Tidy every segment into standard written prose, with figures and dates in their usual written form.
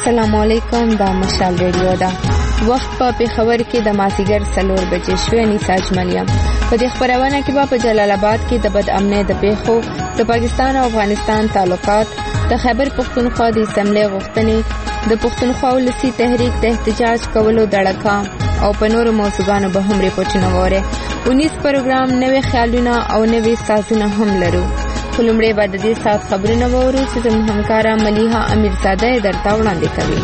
السلام علیکم. دا مشال ریډیو ده. وخت په پیښور کې د مازیګر 4 بجې شوې. نساء اجملیم په دې خبرونه کې په جلال آباد کې د بد امنۍ د پیښو، د پاکستان او افغانستان تعلقات، د خیبر پختونخوا د اسمبلی غوښتنې، د پختونخوا ولسی تحریک د احتجاج کولو دړکا او په نورو موضوعاتو به هم ریپورتونه وره. 19 پروګرام، نوې خیالونه او نوې سازونه هم لرو. کلمړې بعد د دې سات خبرونه وورو چې زموږ همکارا ملیحه امیرزاده درته وړاندې کوي.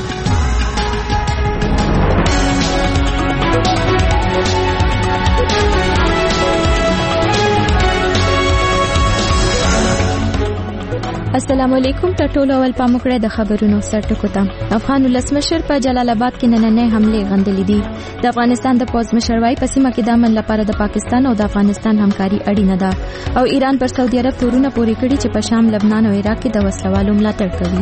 السلام علیکم. ټولو اول پاموکړه د خبرونو سرټکو ته. افغان ولسمشر په جلال آباد کې نننې حمله غندلې دي. د افغانستان د پوز مشر وايي په سیمه کې د امن لپاره د پاکستان او د افغانستان همکاري اړینه ده او ایران پر سعودي عرب تورونه پورې کړي چې په شام، لبنان او عراق کې د وسلوالو ملاتړ کوي.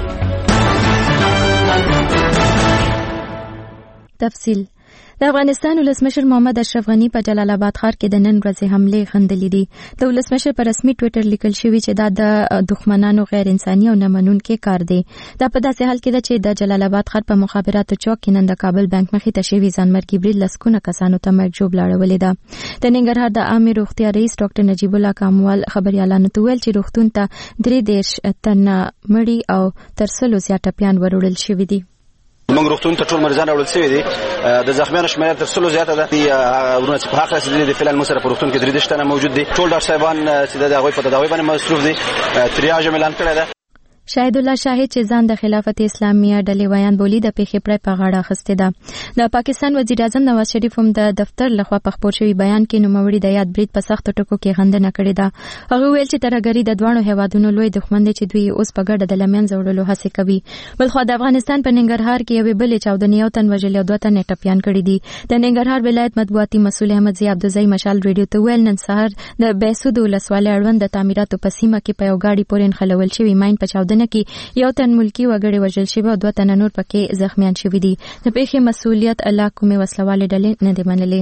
تفصیل. د افغانستان ولسمشر محمد اشرف غنی په جلال آباد ښار کې د نن ورځې حمله غندلې دي. د ولسمشر پر رسمي ټوئیټر لیکل شوی چې دا د دښمنانو غیر انساني او نامنونکي کار دی. دا په داسې حال کې ده چې د جلال آباد ښار په مخابراتو چوک کې نن د کابل بانک مخې ته شوی ځانمرګي برید لسکونه کسانو ته مرګ ژوبله اړولې ده. د ننګرهار د عامه روغتیا رئیس ډاکټر نجیب الله کاموال خبريالانو ته ویل چې روغتون ته 3 تنه مړي او تر 100 زیات ټپیان وروړل شوي دي. موږ روغتون ته ټول مریضان راوړل شوي دي. د زخمیانو شمېر تر 100 زیاته ده. ورونه چې په حق رسیدلي دي فعلا موږ سره په روغتون کې 3 تنه موجود دي. ټول ډاکټر صاحبان چې د هغوی په تداوی باندې مصروف دي. تریاج اعلان کړی ده. شاهد الله شاهد چې ځان د خلافت اسلامیه ډلې ویان بولی د پیښې پر په غاړه اخیسته ده. د پاکستان وزیر اعظم نواز شریف هم د دفتر لخوا په خبر شوی بیان کې نوموړي د یاد برید په سخت ټکو کې غندنه کړې ده. هغه ویل چې ترهګری د دوه هیوادونو لوی دښمن دی چې دوی اوس په ګډه د لمن زوړلو هڅه کوي. بلخو د افغانستان په ننګرهار کې یو بل چاودنې یو تن وژل او 2 تن ټپیان کړي دي. د ننګرهار ولایت مطبوعاتي مسؤل احمد زی عبدالزی مشال ریډیو ته ویل نن سهار د بیسود ولسوالۍ اړوند د تعمیراتو په سیمه کې په یو گاډي پورې نښلول شوی ماین په چاودنه کې یو تن ملکی وګړي وژل شوی او 2 تن نور پکې زخمیان شوي دي. د پیښې مسؤلیت الله کومه وسلواله ډلې نه دی منلې.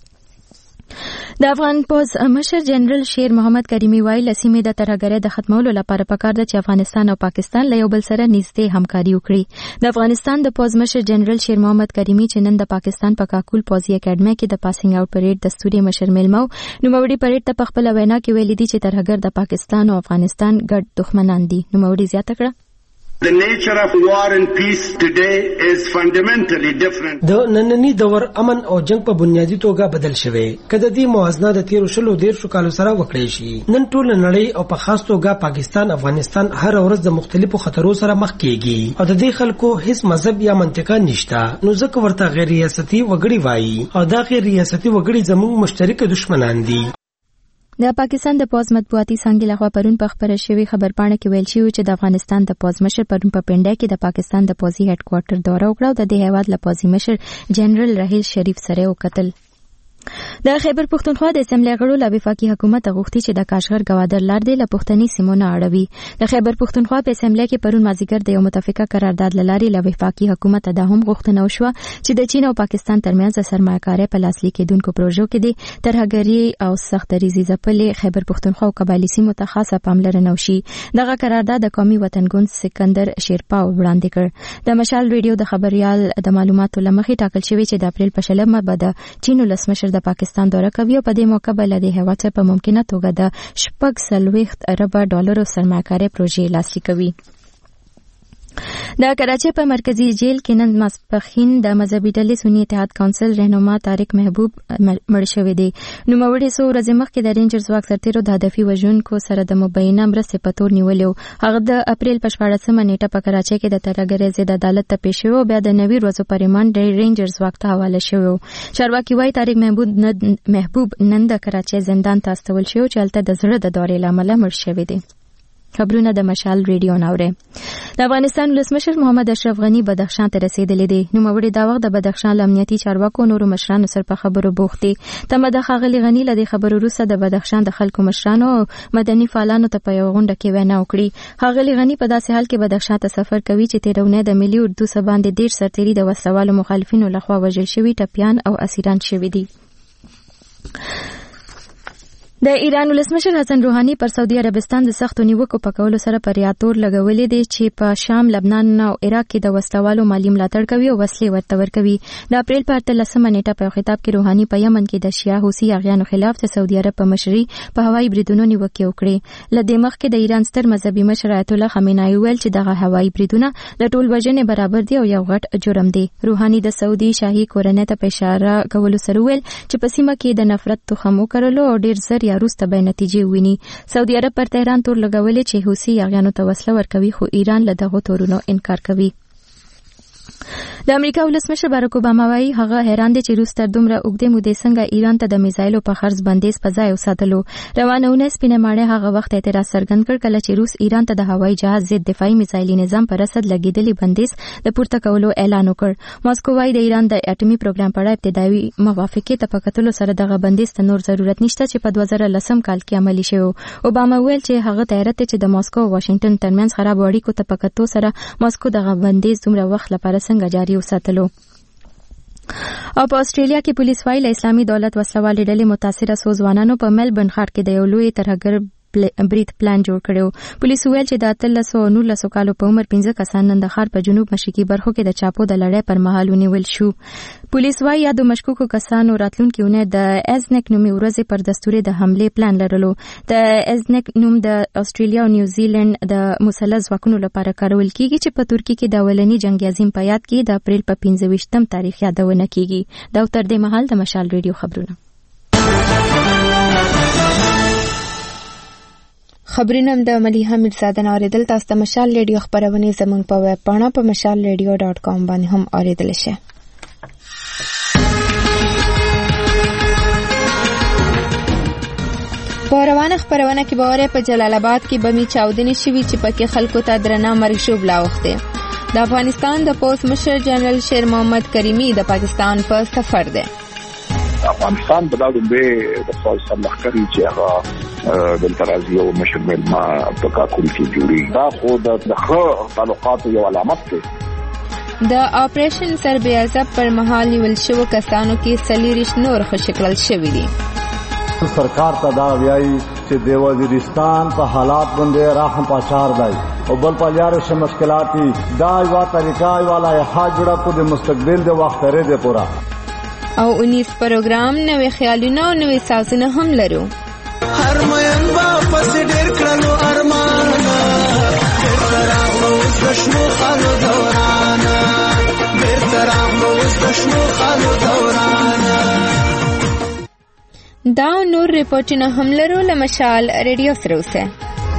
د افغان پوز مشر جنرال شیر محمد کریمی وایي لسیمه د ترهګرۍ د ختمولو لپاره پکار ده چې افغانستان او پاکستان له یو بل سره نږدې همکاري وکړي. د افغانستان د پوز مشر جنرال شیر محمد کریمی چې نن د پاکستان په کاکول پوزي اکیډمي کې د پاسینګ اوټ پریډ دستوري مشر میلمو نوموړي پریډ ته په خپل وینا کې ویلي دي چې ترهګر د پاکستان او افغانستان ګډ دښمنان دي. نوموړي زیاته کړه The nature of war and peace today is fundamentally different. د نننی دور امن او جنگ په بنیادی توګه بدل شوی. کله دې موازنه د 13 کالو سره وکړی شي. نن ټول نړۍ او په خاص توګه پاکستان افغانستان هر ورځ د مختلفو خطرونو سره مخ کیږي او د دې خلکو هیڅ مذهب یا منطقه نشته. نو ځکه ورته غیر ریاستي وګړي وایي او دا غیر ریاستي وګړي زموږ مشترک دشمنان دي. د پاکستان د پوز مطبوعاتي څنګه لخوا پرون په خبره شوی خبرپاڼه کې ویل شوی چې د افغانستان د پوز مشر پرون په پنډه کې د پاکستان د پوزي هډ کوارټر دوره وکړه او د دې هیواد له پوزي مشر جنرال راحیل شریف سره وکتل. د خیبر پختونخوا د اسمبلی غړو له وفاقي حکومت غوښتي چې د کاشغر گوادر لار دی له پښتني سیمونو اړوي. د خیبر پختونخوا په اسمبلی کې پرون مازیګر د یو متفقه قرارداد لاري له وفاقي حکومت د هم غوښتنه وشوه چې د چین او پاکستان ترمنځ سرمایه‌کاري په لاس لیکې دونکو پروژو کې د ترهګری او سخت ریزي ځپلې خیبر پختونخوا او قبایلی سیمو ته خاصه پاملرنه وشي. دغه قرارداد د قومي وطنګوند سکندر شیرپا وړاندې کړ. د مشال ریډیو د خبريال د معلوماتو لمخې ټاکل شوی چې د اپریل په 20 به د چین ولسمشر د پاکستان دوره کوي او په دې موقع بل د هیواد په ممکنه توګه د 6.4 ارب ډالر سرمایه‌کاري پروژې لاسلیک کوي. د کراچۍ په مرکزی جیل کې نن ماسپخین د مذهبي ډلې سنی اتحاد کونسل رهنما طارق محبوب مړ شوی دی. نوموړي څو ورځې مخکې د رینجرز واک سرتیرو د هدفي وژونکو سره د مبینه مرستې په تور نیولیو. هغه د اپریل په 14 نیټه په کراچۍ کې د ترهګرۍ ضد عدالت ته پیښ شو او بیا د 90 ورځو پر ریمانډ رینجرز واک ته حواله شو. چارواکي وايي طارق محبوب نن د کراچۍ زندان ته استول شو چې هلته د زړه د دورې لامل مړ شوی دی. خبرونه د مشال ریډیو ناوره. د افغانستان ولسمشر محمد اشرف غنی بدخشان ته رسیدلی دی. نوموړي دا وخت د بدخشان امنیتي چارواکو نورو مشرانو سره په خبرو بوخت دي. تمه د ښاغلي غنی له خبرو وروسته د بدخشان د خلکو مشرانو او مدني فعالانو ته په یو غونډه کې وینا وکړي. ښاغلي غنی په داسې حال کې بدخشان ته سفر کوي چې تیرونه د ملي اردو سباندې 10 سرتیري د وسوالو مخالفینو لخوا وژل شوي، ټپیان او اسیران شوي دي. د ایران ولسمشر حسن روحاني پر سعودي عربستان د سختو نیوکو په کولو سره پر یاتور لګولې دي چې په شام، لبنان او عراق کې د وسلوالو مالی ملاتړ کوي او وسلې ورته ورکوي. د اپریل په 13مه نیټه په خطاب کې روحاني په یمن کې د شیعه حوثي اغیانو خلاف د سعودي عرب په مشرۍ په هوایي بریدونو نیوکې وکړې. له دې مخکې د ایران ستر مذهبي مشر آیت الله خامنه‌ای ویل چې دغه هوایي بریدونه د ټول وژنې برابر دي او یو غټ جرم دی. روحاني د سعودي شاهي کورنۍ ته په اشاره کولو سره ویل چې په سیمه کې د نفرت تخم وکرلو او ډیر زر یا روسته به نتیجې ویني. سعودي عرب پر تهران تور لګولې چې حوثي اغیانو ته وسله ورکوي، خو ایران له دغو تورونو انکار کوي. د امریکا ولسمشر باراک اوباما وايي هغه حیران دي چې روس تر دومره اوږدې مودې څنګه ایران ته د میزایلو په خرڅ بندیز په ځای وساتلو. روانه اونۍ سپینه ماڼۍ هغه وخت اعتراض څرګند کړ کله چې روس ایران ته د هوایي جهاز ضد دفاعي میزایلي نظام پر رسد لګیدلي بندیز د پورته کولو اعلان وکړ. ماسکو وايي د ایران د اټومي پروګرام په اړه ابتدایي موافقې ته په کتلو سره دغه بندیز ته نور ضرورت نشته چې په 2010 کال کې عملي شوی. اوباما ویل چې هغه ته حیرت چې د ماسکو او واشنگټن ترمنځ خراب اړیکو ته په کتو سره ماسکو دغه بندیز دومره وخت لپاره څنګه جاري وساتلو. او په استرالیا کې پولیس وايي له اسلامي دولت وسلوال ډلې متاثره سو ځوانانو په ملبورن ښار کې د یو لوی ترهګر برید پلان جوړ کړو. پولیس ویل چې د 1319 کالو په عمر 15 کسان نن د ښار په جنوب مشرقي برخو کې د چاپو د لړۍ پر مهال ونیول شو. پولیس وايي یادو مشکوکو کسانو راتلونکي اونۍ د ایزنک نومي ورځې پر دستوري د حمله پلان لرلو. د ایزنک نوم د استرالیا او نیوزیلند د مسلح ځواکونو لپاره کارول کیږي چې په ترکیه کې د اولنی جنگ عظیم په یاد کې د اپریل په 15 تاریخ یادونه کیږي. دا تر دې مهال د مشال ریډیو خبرونه. خبرونه د ملیحه میرزاده اوریدل. تاسو د مشال ریډیو خبرونه زموږ په ویب پاڼه په mashalradio.com باندې هم اوریدل شئ. په روانه خبرونه کې باور په جلال آباد کې بمی چاودنې شوې چې پکې خلکو ته درنه مرګ شوبلا وخته. د افغانستان د پوز مشر جنرال شیر محمد کریمی د پاکستان په سفر دی. افغانستان په دغه د فوج سملخکري چې هغه د ترازی او مشر ملما په کاکول کې جوړي دا خو د ښه تعلقاتو یو علامت دی. د اپریشن سربیازه پر مهال نیول شوو کسانو کې 40 نور خوشکړل شوي دي. سرکار ته دا وایي چې د وزیرستان په حالات باندې راهم پاچار دی او بل په لار شه مشکلات دا یو طریقه والا حاجړه کو د مستقبل د وخت لري د پورا او 19 پروګرام نوې خیالونه او نوې سازونه هم لرو. هر مېن با پس ډېر کړلو ارمانه بیرته اوس د شنو خالو دورانه بیرته اوس د شنو خالو دورانه. دا نور ریپورټونه هم لرو. له مشال ریډیو سره اوسه.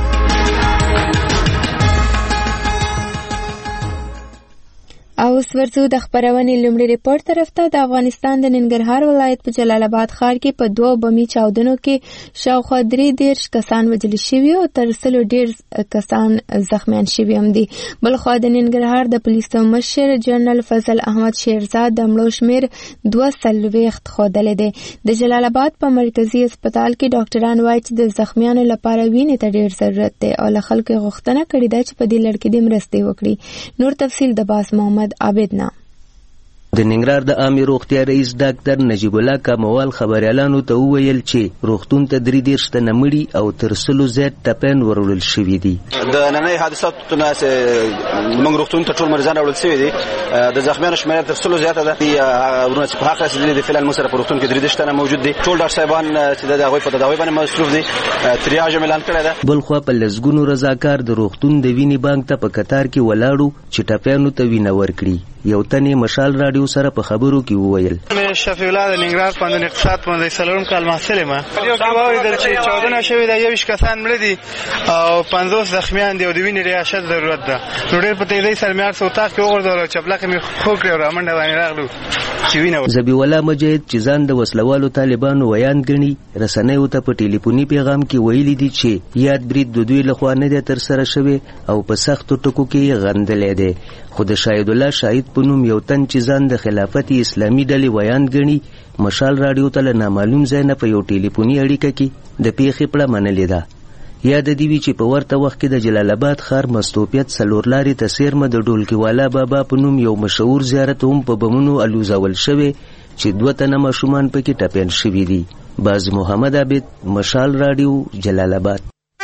او ورځو د خبرونې لومړی ریپورت طرف ته. د افغانستان د ننګرهار ولایت په جلال آباد ښار کې په 2 بمي چاودنو کې شاوخوا 33 کسان وژل شوي او تر 100 ډیر کسان زخمیان شوي هم دي. بل خوا د ننګرهار د پولیسو مشر جنرال فضل احمد شیرزاد د مړو شمیر 240 ښودلی دی. د جلال آباد په مرکزی هسپتال کې ډاکټران وایي چې د زخمیانو لپاره وینې ته ډیر ضرورت دی او له خلکو غوښتنه کړې ده چې په دې لړ کې د مرستې وکړي. نور تفصیل د باس محمد عابدنا. د ننګرهار د عامه روغتیا رئیس ډاکټر نجیب الله کموال خبريالانو ته وویل چې روغتون ته 33 تنه مړي او تر 100 زیات ټپيان ورول شوي دي. د نننۍ حادثاتو نه موږ روغتون ته ټول مریضان راوړل شوي دي. د زخمیانو شمېر تر 100 زیاته ده. ورونه چې په حق رسیدلي دي فعلا موږ سره په روغتون کې 33 تنه موجود دي. ټول ډاکټر صاحبان چې د هغوی په تداوی باندې مصروف دي. تریاج اعلان کړی ده. بل خو په لزګونو رضاکار د روغتون د وینې بانک ته په قطار کې ولاړو چې ټپيانو ته وینه ورکړي. یو تنې مشال رادیو سره په خبرو کې وویل مې شفیع الله د ننګرهار پوهنتون اقتصاد باندې سلام کال محصل ما یو کې واوریدل چې 14 شوی د 20 کسان مړ دي او 50 زخمیان دي او د وینې ریاست ضرورت ده. نو ډېر په تیزی سره مې ارسو تاخ کې وګرځول چې بلکې مې خو کړو را منډه باندې راغلو چې وینه. زبی الله مجید چې ځان د وسلوالو طالبانو ویان غني رسنیو ته په ټلیفوني پیغام کې ویلي دي چې یاد برید د دوی لخوا نه دی تر سره شوی او په سختو ټکو کې غندلې دي. خو د شاهد الله شاهد په نوم یو تن چې ځان د خلافت اسلامي ډلې ویان غني مشال رادیو ته نامعلوم ځای نه په یو ټلیفوني اړیکه کې د پیښې پړه منلې ده. یاد دی وی چې په ورته وخت کې د جلال آباد ښار مستوپیت سلور لاري تسیرمه د ډولکی والا بابا په نوم یو مشهور زیارت هم په بمونو الوزول شوی چې 2 تنه ماشومان پکې ټپيان شوي دي. باز محمد عابد، مشال رادیو، جلال آباد.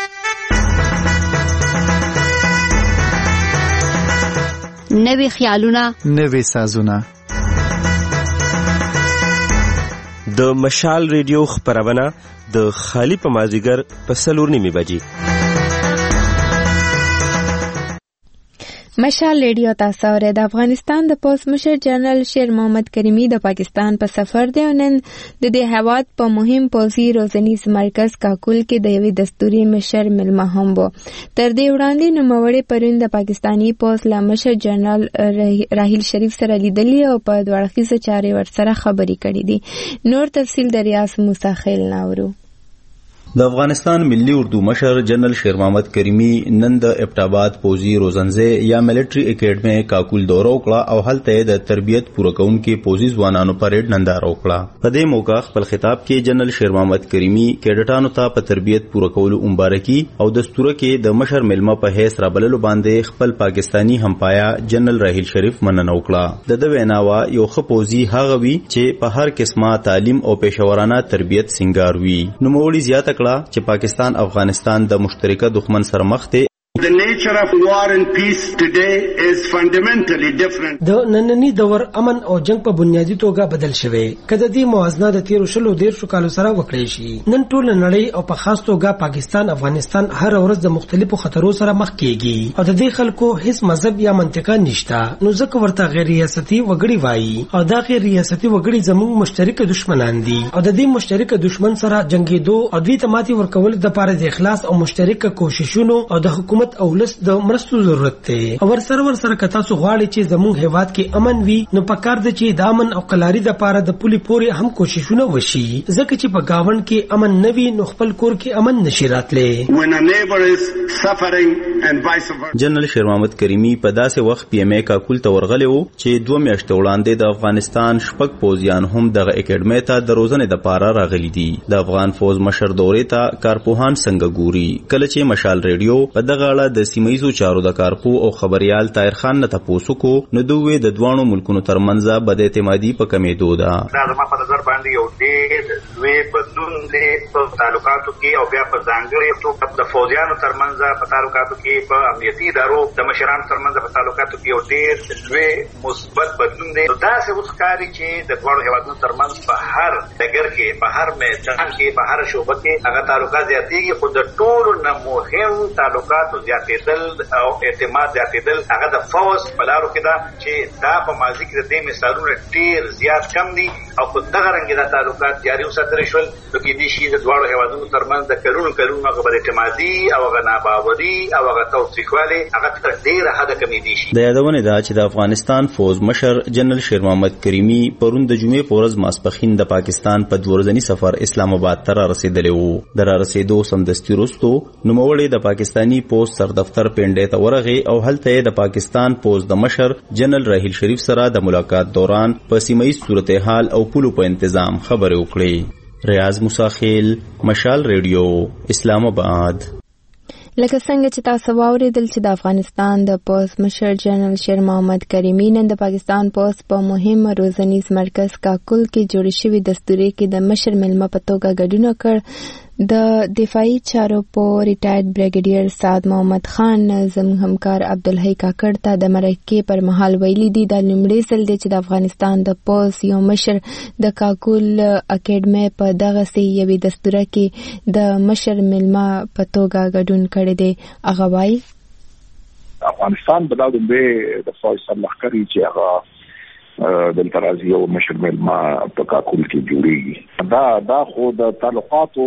نوی خیالونه، نوی سازونه. د مشال ریډیو خپرونه د خالی په مازیګر په 4:30 بجې. مشال ریډیو تاسو اورئ. د افغانستان د پوز مشر جنرال شیر محمد کریمی د پاکستان په سفر دی او نن د دې هیواد په مهم پوزي روزنیز مرکز کاکول کې د یوې دستوري مشر ملما هم وو. تر دې وړاندې نوموړي پرون د پاکستانی پوز له مشر جنرال راحیل شریف سره لیدلی او په دوړخیزه چارې ورسره خبرې کړې دي. نور تفصیل د ریاض موسی خیل ناورو. د افغانستان ملي اردو مشر جنرال شیر محمد کریمی نن د ابټاباد پوزي روزنځي یا ملټري اکیډمي کاکول دورو کړه او هلته د تربیت پوره کوونکو پوزي ځوانانو پریډ ننداره وکړه. په دې موقع خپل خطاب کې جنرال شیر محمد کریمی کیډټانو ته په تربیت پوره کولو مبارکي او دستوره کې د مشر ملما په هیڅ رابللو باندې خپل پاکستانی همپایا جنرال راحیل شریف مننه وکړه. د ویناوا یو خپوزي هغه وی چې په هر قسمه تعلیم او پېښورانه تربیت سنگار وی. نو مولوی زیاته چې پاکستان افغانستان د مشترکه دښمن سره مخ دی. The nature of war and peace today is fundamentally different. د نننی دور امن او جنگ په بنیادی توګه بدل شوی. کله دې موازنه د 13 کالو سره وکړی شي. نن ټول نړۍ او په خاص توګه پاکستان افغانستان هر ورځ د مختلفو خطرونو سره مخ کیږي او د دې خلکو هیڅ مذهب یا منطقه نشته. نو ځکه ورته غیر ریاستي وګړي وایي او دا غیر ریاستي وګړي زموږ مشترک دشمنان دي او د دې مشترک دشمن سره جنگیدو او دوی ته ماتي ورکول د لپاره د اخلاص او مشترک کوششونو او د حکومت او ولس د مرستو ضرورت دی. او ورسره کتا سو غواړي چې زموږ هیواد کې امن وي نو پکار د چې د امن او قلاري د لپاره د پولی پوري هم کوششونه وشي. ځکه چې په گاون کې امن نوي نو خپل کور کې امن نشي راتلې. When a neighbor is suffering and vice versa. جنرال شیر محمد کریمی په داسې وخت پی ایم ای کاکول ته ورغلی وو چې 2 میاشتې وړاندې د افغانستان شپږ پوزیان هم دغه اکیډمي ته د روزنې د لپاره راغلي دي. د افغان فوز مشر دورې ته کارپوهان څنګه ګوري. کله چې مشال ریډیو په دغه اړه د سیمایزو چارو د کارپو او خبريال طاهر خان نه تاسو کو نو دوی د دوانو ملکونو ترمنځ بد اعتمادي په کمیدو ده. دا زما په نظر باندې یو ډېر لوی بدلون دی په تعلقاتو کې او بیا په ځانګړي توګه د فوجیانو ترمنځ په تعلقاتو کې په امنیتي ادارو د مشرانو ترمنځ په تعلقاتو کې یو ډېر لوی مثبت بدلون دی. دا څه وښکاري چې د دوه هیوادونو ترمنځ په هر ډګر کې په هر میدان کې په هر شعبه کې هغه تعلقات زیاتېږي خو د ټولو نه مهم تعلقاتو زیاتېدل او اعتماد زیاتېدل هغه د فوز په لارو کې دا چې دا په ماضي کې د دې مثالونه ډېر زیات کم دي او په دغه رنګ دا تعلقات جاري وساتل شول نو کېدای شي د دواړو هیوادونو ترمنځ د کلونو هغه بد اعتمادي او هغه ناباوري او هغه توثیقوالی هغه تر ډېره حده کمېدی شي. د یادونې ده چې د افغانستان فوز مشر جنرال شیر محمد کریمی پرون د جمعې په ورځ ماسپښین د پاکستان په 2 ورځني سفر اسلام آباد ته رسیدلی وو. د رسیدو سمدستي وروسته نوموړی د پاکستانی پوسټ سر دفتر پنډې ته ورغی او هلته د پاکستان پوز د مشر جنرال راحیل شریف سره د ملاقات دوران په سیمایي صورتحال او پولو په تنظیم خبرې وکړې. ریاض موسی خیل، مشال ریډیو، اسلام آباد. لکه څنګه چې تاسو واوریدل چې د افغانستان د پوز مشر جنرال شیر محمد کریمی نن د پاکستان پوز په مهم روزنیز مرکز کاکول کې جوړ شوی دستوري کې د مشر ملما په توګه ګډون کړ. د دفاعي چارو په ریټایرډ بریګیډیر سعد محمد خان زموږ همکار عبدالحی کاکړ ته د مرکې پر مهال ویلي دي د لومړي ځل دی چې د افغانستان د پوز یو مشر د کاکول اکیډمي په دغسې یوې دستوره کې د مشر ملما په توګه ګډون کړی دی. هغه وایي افغانستان په دغه د فوج سره لښکرې چې هغه د ترازی او مشر ملما په کاکول کې جوړیږي. دا خو د تعلقاتو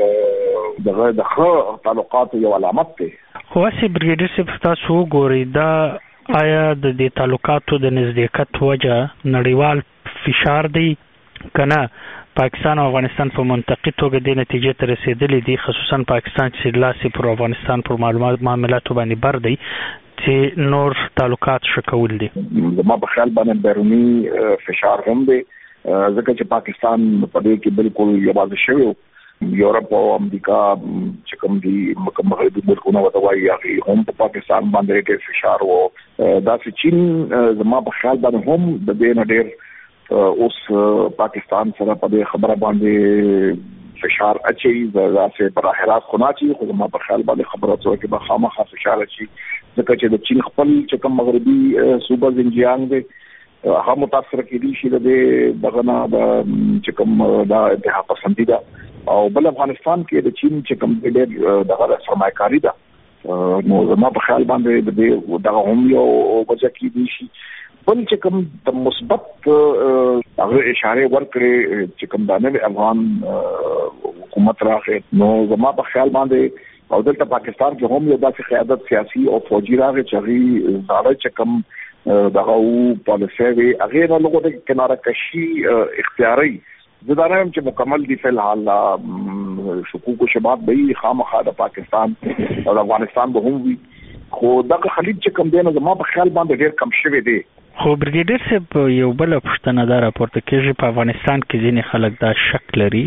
د تعلقاتو یو علامت دی. خو اسی بریګیډر صاحب تاسو وګورئ دا آیا د دې تعلقاتو د نزدېکت وجه نړیوال فشار دی کنه پاکستان او افغانستان په منطقي توګه د نتیجې ته رسیدلی دي خصوصا پاکستان چې لاسي پر افغانستان پر معاملاتو باندې بر دی چې نور تعلقات شکول دي. زما په خیال باندې بیرونی فشار هم دی ځکه چې پاکستان په دې کې بالکل یوازې شوی یورپ او امریکا چې کوم دي مغربي ملکونه وتوایي هغه هم په پاکستان باندې کې فشار وو. دا چې چین زما په خیال باندې هم د دې نه ډېر اوس پاکستان سره په خبره باندې فشار اچي ځکه په راحت خناچي خو ما په خیال باندې خبره څو کې به خامخا فشار اچي ځکه چې د چین خپل چې کوم مغربي صوبه زنجیانګ دی هغه متاثر کېدي شي د دغه د چې کوم د اتحاد پسندیده او بل افغانستان کې د چین چې کوم ډېر دغه سرمایه‌کاري ده نو زما په خیال باندې دغه هم یو وجه کېدی شي بل چې کوم د مثبت هغه اشاره ورکړي چې کوم د افغان حکومت راغی نو زما په خیال باندې او دلته پاکستان کې هم یو داسې قیادت سیاسي او فوجي راغی چې زړه چې کوم دغه پالیسي وی هغه نه لغوه د کناره کشي اختیاري زدارم چې مکمل دی فی الحال شکوک و شباب به خامخا د پاکستان او افغانستان به هم وي خو دغه خلیج چې کوم دی نو زما په خیال باندې ډېر کم شوی دی خو بریګیډر صاحب یو بل پوښتنه دا راپورته کېږي په افغانستان کې ځینې خلک دا شک لري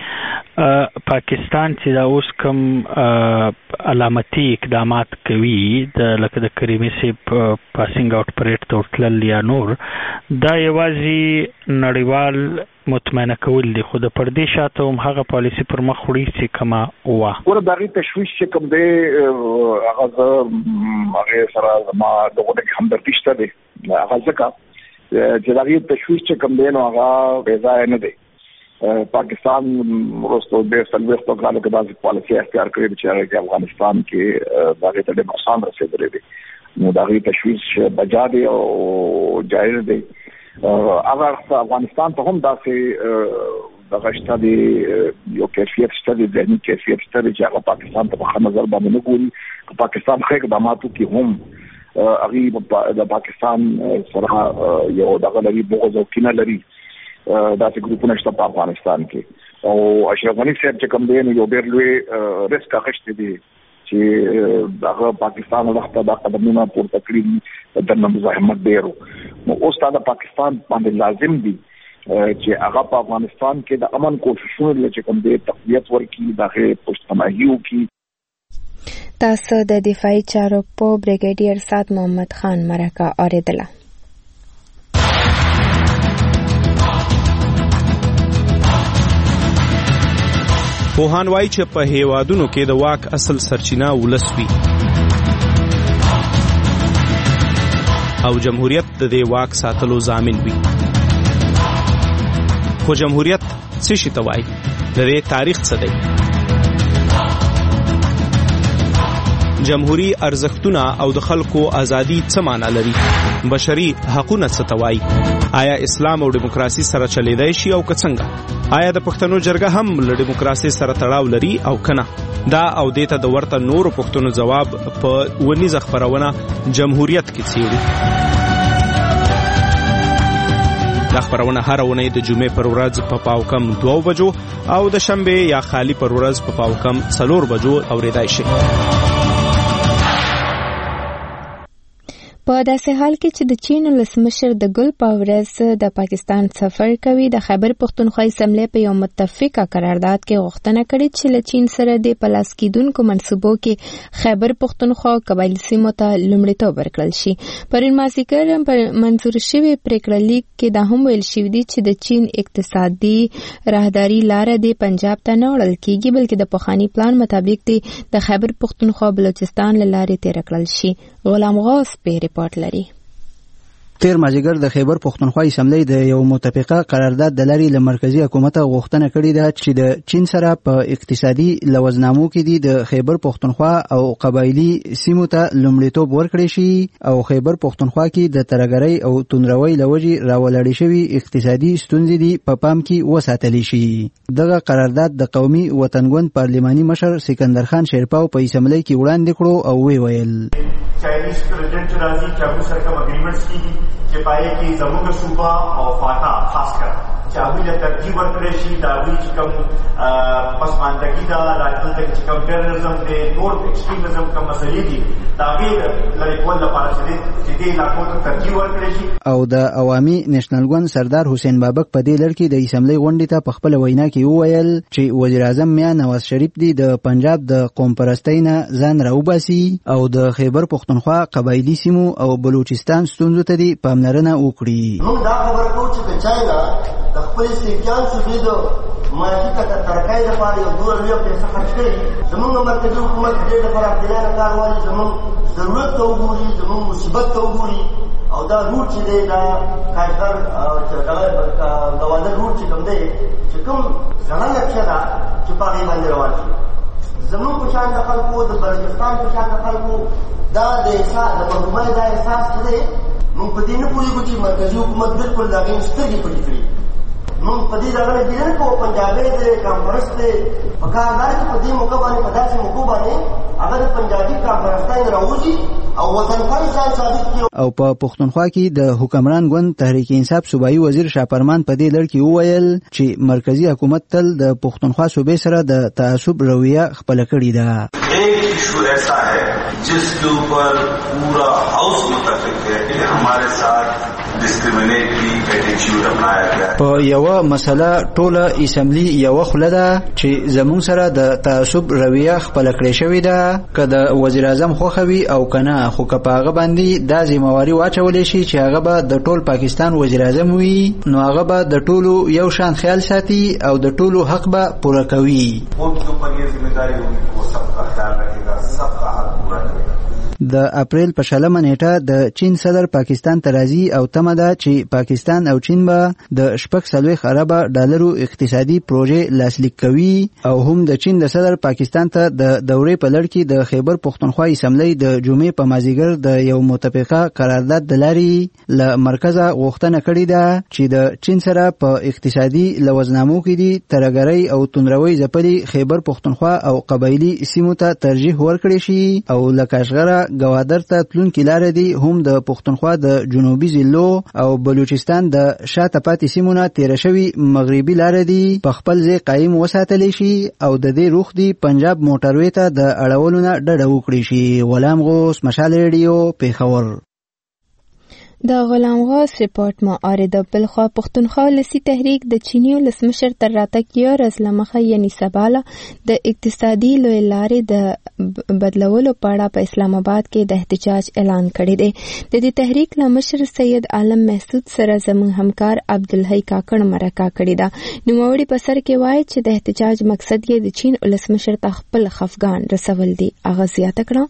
چې پاکستان چې دا اوس کوم علامتي اقدامات کوي لکه د کریمي صاحب پاسینګ آوټ پریډ ته ورتلل یا نور دا یوازې نړیوال مطمئنه کول دي خو د پردې شاته هم هغه پالیسي پر مخ وړي چې کما وه ور دغه تشویش چې کوم دی هغه سره ما دغه همدردي شته دی هغه ځکه چې دغه تشویش چې کوم دی نو هغه بېځای نه دی پاکستان ورستو د سلوخت کالو کې بعض پالیسي اختیار کړې چې افغانستان کې دغه ته د نقصان رسیدلې دي نو دغه تشویش بجا دی او جایز دی اگر افغانستان ته هم داسې دغه شته دی یو کیفیت شته دی ځینې کیفیت شته دی چې هغه پاکستان ته په نظر باندې نه ګوري پاکستان خو اقداماتو کې هم هغه د پاکستان سره یو دغه لري بغض او کینه لري داسې ګروپونه شته په افغانستان کې او اشرف غنی صاحب چې کوم دی نو یو ډېر لوی ریسک اخیستی دی چې دغه پاکستان وخت دا قدمونه پورته کړی د مزاحمت ډیرو نو اوس دا پاکستان باندې لازم دي چې هغه په افغانستان کې د امن کوششونه لږ کوم دي تقویت ورکړي دغه پښتماهیو کې تاسو د دفاعي چارو په بریګیډیر سات محمد خان مرکه اوریدله پوهان وایي چې په هیوادونو کې د واک اصل سرچینه ولس وي او جمهوریت د دې واک ساتلو ضامن وي خو جمهوریت څه شي ته وایي د دې تاریخ څه دی جمهوری ارزښتونه او د خلکو ازادي څه معنی لري بشري حقوقونه څه ته وایي آیا اسلام او دیموکراسي سره چلیدای شي او که څنګه آیا د پښتنو جرګه هم له دیموکراسي سره تړاو لري او کنه دا او دیته د ورته نورو پښتنو جواب په ونیزه خبرونه جمهوریت کې څیړي دا خبرونه هر ونه د جمعې پر ورځ په پاوکم 2 بجو او د شنبه یا خالی پر ورځ په پاوکم 4 بجو اوریدای شي په داسې حال کې چې د چین ولسمشر د ګل په ورځ د پاکستان سفر کوي د خیبر پښتونخوا اسمبلی په یو متفقه قرارداد کې غوښتنه کړې چې له چین سره د پلاس کېدونکو منصوبو کې خیبر پښتونخوا قبایلي سیمو ته لومړیتوب ورکړل شي پرون مازدیګر پر منظور شوی پریکړه لیک کې دا هم ویل شوی دی چې د چین اقتصادي راهداري لاره د پنجاب ته نه وړل کېږي بلکې د پخواني پلان مطابق د خیبر پښتونخوا بلوچستان له لارې تیر کړل شي غلام غوث په ریپورت لري تیر مازیګر د خیبر پښتونخوا اسمبلی د یو متفقه قرارداد د لارې له مرکزی حکومت غوښتنه کړې ده چې د چین سره په اقتصادي لوزنامو کې د خیبر پښتونخوا او قبایلی سیمو ته لومړیتوب ورکړي شي او خیبر پښتونخوا کې د ترګرۍ او توندروي لوجي راولړې شوی اقتصادي ستونزې دی په پام کې وساتل شي دغه قرارداد د قومي وطنګوند پارلماني مشر سکندر خان شیرپاو په اسمبلی کې وړاندې کړو او ویل چاینیز پریزیدنٹ راځي چې موږ سره کوم اګریمنټس کیږي چې پای کې زموږ صوبه او فاټا خاص کر چې هغوی له ترجیح ورکړی شي د هغوی چې کوم پسماندګي ده دلته چې کوم ټیرریزم دی نور ایکسټریمزم کوم مسلې دي د هغې لرې کول لپاره چې دې علاقو ته ترجیح ورکړی شي. او د عوامي نېشنل ګوند سردار حسین بابک په دې لړ کې د اسمبلی غونډې ته په خپله وینا کې وویل چې وزیر اعظم میا نواز شریف دی د پنجاب د قوم پرستۍ نه ځان راوباسي او د خیبر پښتونخوا قبایلي سیمو او بلوچستان ستونزو ته دې پاملرنه وکړي. موږ دا خبره کوو چې د چاینا د خپل استحکام صوبې د ماهي ترکۍ لپاره یو دوه لویه پیسه خرڅ کړي. زموږ مرکزي حکومت دې لپاره اړتیا کار وایي زموږ ضرورت ته وګوري زموږ مصیبت ته وګوري او دا روټ چې دی دا کاشغر دوادر روټ چې کوم دی چې کوم زړه نقشه ده چې په هغې باندې روان شي. زموږ په شان د خلکو د بلوچستان په شان د خلکو دا د مرحومۍ دا احساس چې دی موږ په دې نه پوهېږو چې مرکزي حکومت بلکل د هغې سترګې پټې کړي. موږ په دې ځای باندې ګیرن کوو پنجابی دی کامپرست دی په کار دا چې په دې موقع باندې په داسې موقع باندې هغه د پنجابي کامپرستۍ نه راوځي او وطنپال ځان ثابت کړي. او په پښتونخوا کې د حکمران ګوند تحریک انصاف صوبایي وزیر شاپرمان په دې لړ کې وویل چې مرکزی حکومت تل د پښتونخوا صوبې سره د تعصب رویه خپله کړې ده. ایک ایشو ایسا ہے جس کے اوپر پورا ہاؤس متفق ہے کہ ہمارے ساتھ ڈسکریمنیٹ کی ایٹیچیوڈ اپنایا گیا ہے. په یوه مسله ټوله اسمبلی یوه خوله ده چې زموږ سره د تعصب رویه خپله کړې شوې ده. که د وزیر اعظم خوښه وي او که نه، خو که په هغه باندې دا ذمهواري واچولی شي چې هغه به د ټول پاکستان وزیر اعظم وي، نو هغه به د ټولو یو شان خیال ساتي او د ټولو حق به پوره کوي. د اپریل په 20 نیټه د چین صدر پاکستان ته راځي او تمه ده چې پاکستان او چین به د 40 اربه ډالرو اقتصادي پروژې لاسلیک کوي. او هم د چین د صدر پاکستان ته د دورې په لړ کې د خیبر پښتونخوا اسمبلی د جمعې په مازیګر د یو متفقه قرارداد د لارې له مرکزه غوښتنه کړې ده چې د چین سره په اقتصادي لوزنامو کې دي ترهګرۍ او توندروي ځپلي خیبر پښتونخوا او قبایلي سیمو ته ترجیح ورکړي شي او له کاشغره ګوادر ته تلونکې لارې دي هم د پښتونخوا د جنوبي ضلعو او بلوچستان د شاته پاتې سیمو نه تېره شوي مغربي لارې دي په خپل ځای قایم وساتلی شي او د دې روخ دي پنجاب موټروې ته د اړولو نه ډډه وکړي شي. غلام غوث، مشال ریډیو، پیښور. د غلام غوث رپورټ مو اوریده. بلخوا پښتونخوا ولسي تحریک د چیني ولسمشر تر راتګ یو ورځ له مخه یعنې سباله د اقتصادي لویې لارې د بدلولو په اړه په اسلام آباد کې د احتجاج اعلان کړی دی. د دې تحریک له مشر سید عالم محسود سره زموږ همکار عبدالحی کاکړ مرکه کړې ده. نوموړي په سر کې وایي چې د احتجاج مقصد یې د چین ولسمشر ته خپل خفګان رسول دي. هغه زیاته کړه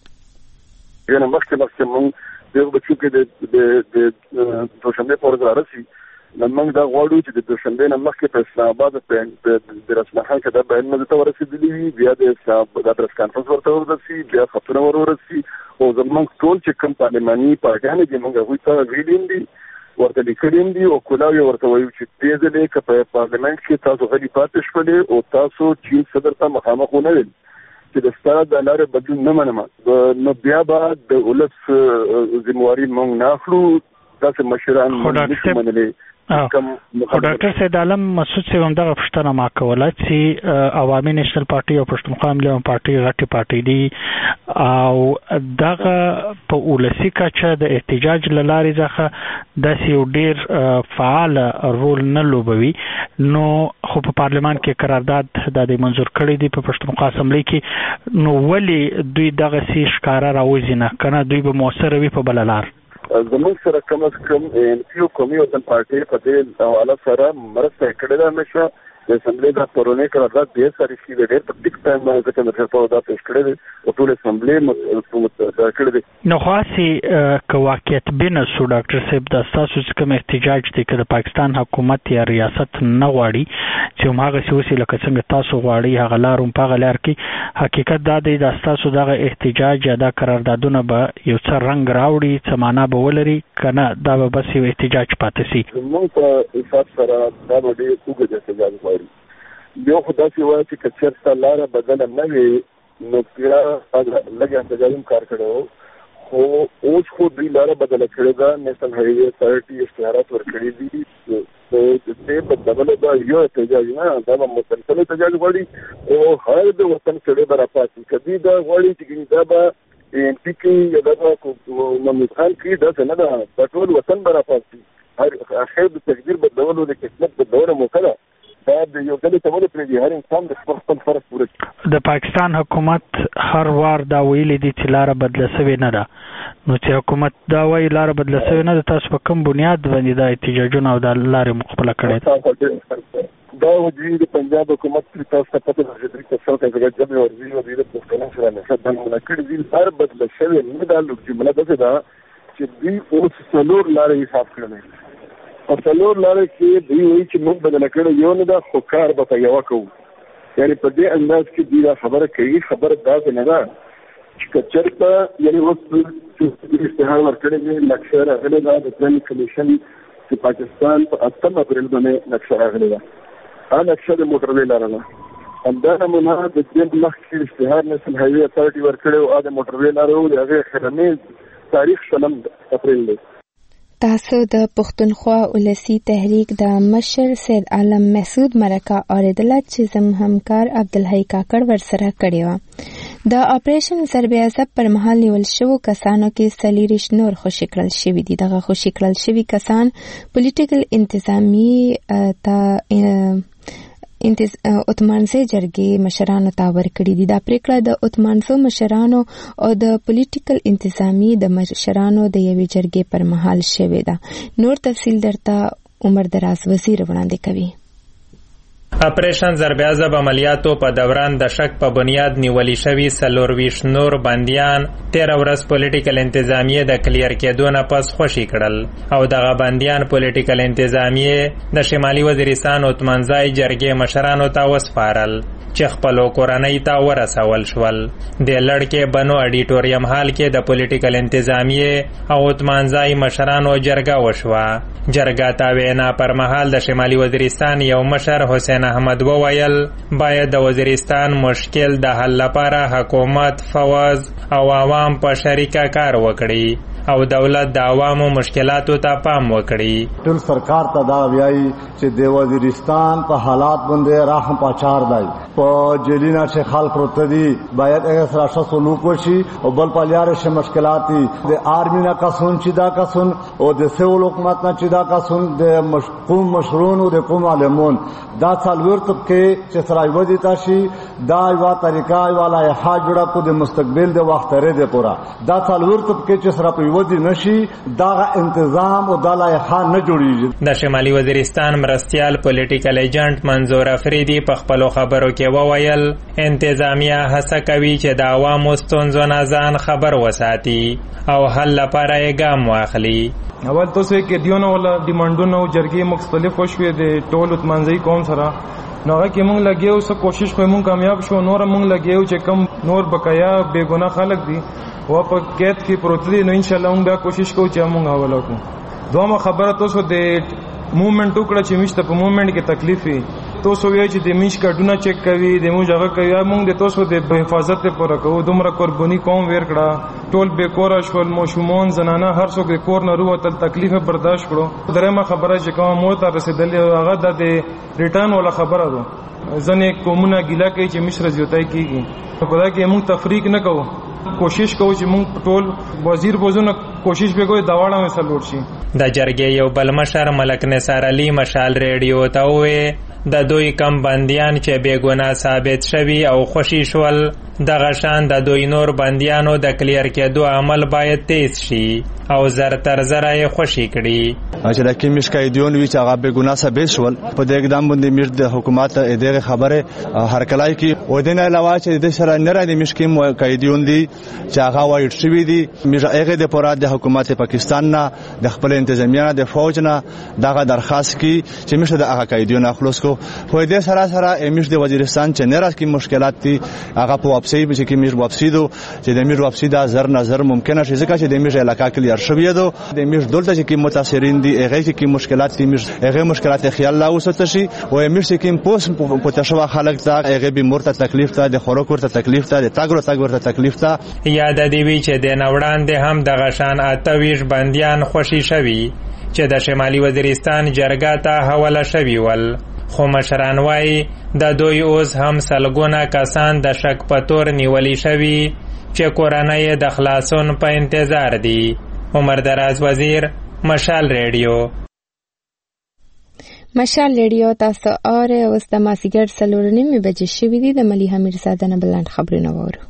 دغه بچو کې د دوشنبه پر ورځ راشي موږ دا غواړو چې د دوشنبه نه مخکې په اسلام آباد د رسمي خان کې د بیان مده ورسېدلی وي، بیا د پریس کانفرنس ورته ورسي، بیا خبرونه ورسي او زموږ ټول چې کوم پارلماني پارټیان دي موږ هغوی ته ویلي دي ورته لیکلي دي او کولاوی ورته وایو چې دې ځلې که په پارلمنت کې تاسو غلي پاتې شولې او تاسو چین صدر ته مخامخ ونه ویل چې د ستاره د لارې بدلون نه منم نو بیا به د ولس ذمہواري موږ نه اخلو. داسې مشران نشو منلی. خو ډاکټر سید عالم مسعود صاحب هم دغه پوښتنه ما کوله چې عوامي نېشنل پارټي او پښتونخوا ملي پارټي غټې پارټي دي او دغه په ولسي کچه د احتجاج له لارې څخه داسې یو ډېر فعال رول نه لوبوي، نو خو په پارلمان کې قرارداد د منظور کړی دی په پښتونخوا اسمبلی کې، نو ولې دوی دغسې ښکاره راوځي نه کنه دوی به مؤثره وي په بله لار؟ زموږ سره کم از کم یو قومي وطن پارټي په دې حواله سره مرسته کړې ده. همیشه د اسمبلی د پرونی قرارداد ډېر تاریخ کې ډېر په ټیک ټایم باندې ځکه د خپل دا پیش کړی دی او ټول اسمبلی کړی دی. نو خاصي که واقعیت بینه سو ډاکټر صاحب د تاسو کوم احتجاج دی که د پاکستان حکومت یا ریاست نه غواړي چې هغه سوسي لکه څنګه تاسو غواړي هغه لار هم په غلار کې حقیقت دا دی د تاسو دغه احتجاج یا د قراردادونه به یو څه رنگ راوړي څه معنا به ولري کنه دا به بس یو احتجاج پاتې شي. موږ په حساب سره دا به ډېر اوږد احتجاج غواړي. یو خو داسې وایي چې که چېرته لاره بدله نه وي نو بیا لږ احتجاج هم کار کړی و، خو اوس خو دوی لاره بدله کړې ده. نیشنل هایوے اتھارټي اشتهارات ورکړي دي. دې بدلولو دا یو احتجاج نه، دا به مسلسل احتجاج غواړي او هر د وطن سړی به راپاتې. کدی دا غواړي چې دا به MP کې یا دا محمود خان کې دا نه ده، دا ټول وطن به راپاتې. هر اخر د تقدیر بدلولو د قسمت بدلولو موقع ده. دا د یو ډلې ته ولې پرېږدي، هر انسان د خپل فرض پوره کړي. د پاکستان حکومت هر وار دا ویلي دي چې لاره بدله سوې نه ده. نو چې حکومت دا وایي لاره بدله سوې نه ده، تاسو په کوم بنیاد باندې دا احتجاجونه او دا لارې مخبله کړې؟ دا وجود د پنجاب حکومت کې تاسو ته پته ده چې تاسو ته جبر ورزي او د پښتنو سره نه شته نه کړی دي. لاره بدله سوې نه ده. لږ جمله ده چې دوی اوس څلور لارې حساب کړل. په څلور لارې کې دوی وایي چې موږ بدله کړی یو نه ده، خو کار به په یوه کوو. یعنې په دې انداز کې دوی دا خبره کوي. خبره داسې نه ده چې که چېرته یعنې اوس اشتهار ورکړی دی، نقشه راغلې ده د پلان کمیشن چې پاکستان په 8 اپریل باندې نقشه راغلې ده. دا نقشه د موټروې لاره ده. همدا نمونه د دې مخکې اشتهار نیشنل هایوے اتھارټي ورکړی او د موټروې لاره و، د هغې اخرنی تاریخ 16 اپریل دی. تاسو د پښتونخوا ولسی تحریک د مشر سید عالم مسعود مرکه اوریدله چې زموږ همکار عبدالحی کاکړ ورسره کړې وه. د اپریشن ضرب عصب پر مهال نیول شوو کسانو کې 40 نور خوشي کړل شوي دي. دغه خوشي کړل شوي کسان پولیټیکل انتظامی ته اتمانزه جرګې مشرانو ته ورکړي دي. دا پریکړه د اتمانزو مشرانو او د پولیټیکل انتظامی د مشرانو د یوې جرګې پر مهال شوې ده. نور تفصیل درته عمر دراز وزیر وړاندې کوي. اپریشن ضرب عضب عملیاتو په دوران د شک په بنیاد نیولي شوي 24 نور بندیان 13 ورځ پولیټیکل انتظامیه د کلیر کېدو نه پس خوشي کړل او دغه بندیان پولیټیکل انتظامیه د شمالي وزیرستان اتمنځای جرګې مشرانو ته وسپارل چې خپلو کورنۍ ته ورسول شول. د لړکې بنو اډیټوریم هال کې د پولیټیکل انتظامیه او اتمنځای مشرانو جرګه وشوه. جرګه ته وینا پر مهال د شمالي وزیرستان یو مشر حسین احمد وویل باید د وزیرستان مشکل د حل لپاره حکومت، فوز او عوام په شریکه کار وکړي او دولت د عوامو مشکلاتو ته پام وکړي. ټول سرکار ته دا ویایي چې د وزیرستان په حالات باندې رحم پاچار دی. په جیلینا چې خلق پروت دي باید هغه سره ښه سلوک وشي او بل په لارې شه مشکلات دي. د آرمی نه کسون چې دا کسون او د سیول حکومت نه چې دا کسون د قوم مشرون او د قوم عالمون دا څلور طبقه چې سره ودی تاسي دا یو طریقه والا حاج جوړه کو د مستقبل د وخت لري د پورا دا څلور طبقه چې سره ودی نشي دا انتظام او دا لایحه نه جوړیږي. د شمالي وزیرستان مرستيال پولیټیکل ایجنټ منظور افریدي په خپل خبرو کې وویل انتظامیه هڅه کوي چې د عوامو ستونزو نه ځان خبر وساتي او حل لپاره یې ګام واخلي. اول تاسو کې دیونه ولا ډیمانډونه او جرګې مختلف شوې د ټول اتمنځي قوم سره نو هغه کې مونږ لګیو څه کوشش کوو مونږ کامیاب شو. نور مونږ لګیو چې کم نور بقایا بے ګناه خلک دي و په قید کې پروت دي نو ان شاء الله مونږ بیا کوشش کوو چې مونږ حواله کوو. دومره خبره تاسو د موومېنټ وکړه چې مشته په موومېنټ کې تکلیف وي تاسو وی چې د میش کډونه چک کوي د مو ځای کوي موږ د تاسو د حفاظت لپاره کوو. دومره قرباني کوم ور کړه ټول به کور شول موشومان زنانه هر څوک د کور نه وروته تکلیف برداشت کړو. درېمه خبره چې کوم مو ته رسیدلې هغه د ریټرن ولا خبره ده. ځنې کومونه ګیلا کوي چې مشر زیاتای کیږي په دا کې موږ تفریق نه کوو. کوشش کوو چې موږ ټول وزیر بوزونه کوشش به کوي داواړه مثال ورشي. د جرګې یو بل مشر ملک نثار علي مشال ریډیو ته وې د دوی کم بندیان چې بے ګناه ثابت شوي او خوشي شول دغه شان د دوی نور بندیانو د کلیر کېدو عمل باید تیز شي او زر تر زره یې خوشي کړي. چې د کې مش قیدیون وی چې هغه بے ګناه ثابت شول په دې اقدام باندې مش د حکومت دغه خبره هر کلای کې و دینه علاوه چې د سره نه را دي مش کې قیدیون دي چې هغه وایي شوی دي مش هغه د پوراد د حکومت پاکستان نه د خپل انتظامیه د فوج نه دغه درخواست کی چې مش د هغه قیدیون خلاص کو خو دې سره مش د وزیرستان چې نه راځي مشکلات دي هغه په واپسی به چې مش واپسی دو چې د مش واپسی دا زر نظر ممکنه شي ځکه چې د مش علاقہ کلیر تیار شوی دو د میش دولت چې کوم متاثرین دي هغه کې کوم مشکلات دي هغه مشکلات خیال لا وسته شي او میش کوم پوس پوتشوا خلک ته هغه به مرته تکلیف ته د خوراک ورته تکلیف ته د تاګ ورته تکلیف ته یاد دی وی چې د نوړان د هم د غشان 28 بنديان خوشي شوي چې د شمالي وزیرستان جرګه ته حواله شوي ول خو مشران وایي د دوی اوس هم سلګونه کسان د شک په تور نیولي شوي چې کورنۍ د خلاصون په انتظار دي. عمر دراز وزیر، مشال ریډیو. مشال ریډیو تاسو اورئ. اوس د مازدیګر 4:30 بجې شوي دي. د ملیحه میرزاده نه بلند خبرونه واورو.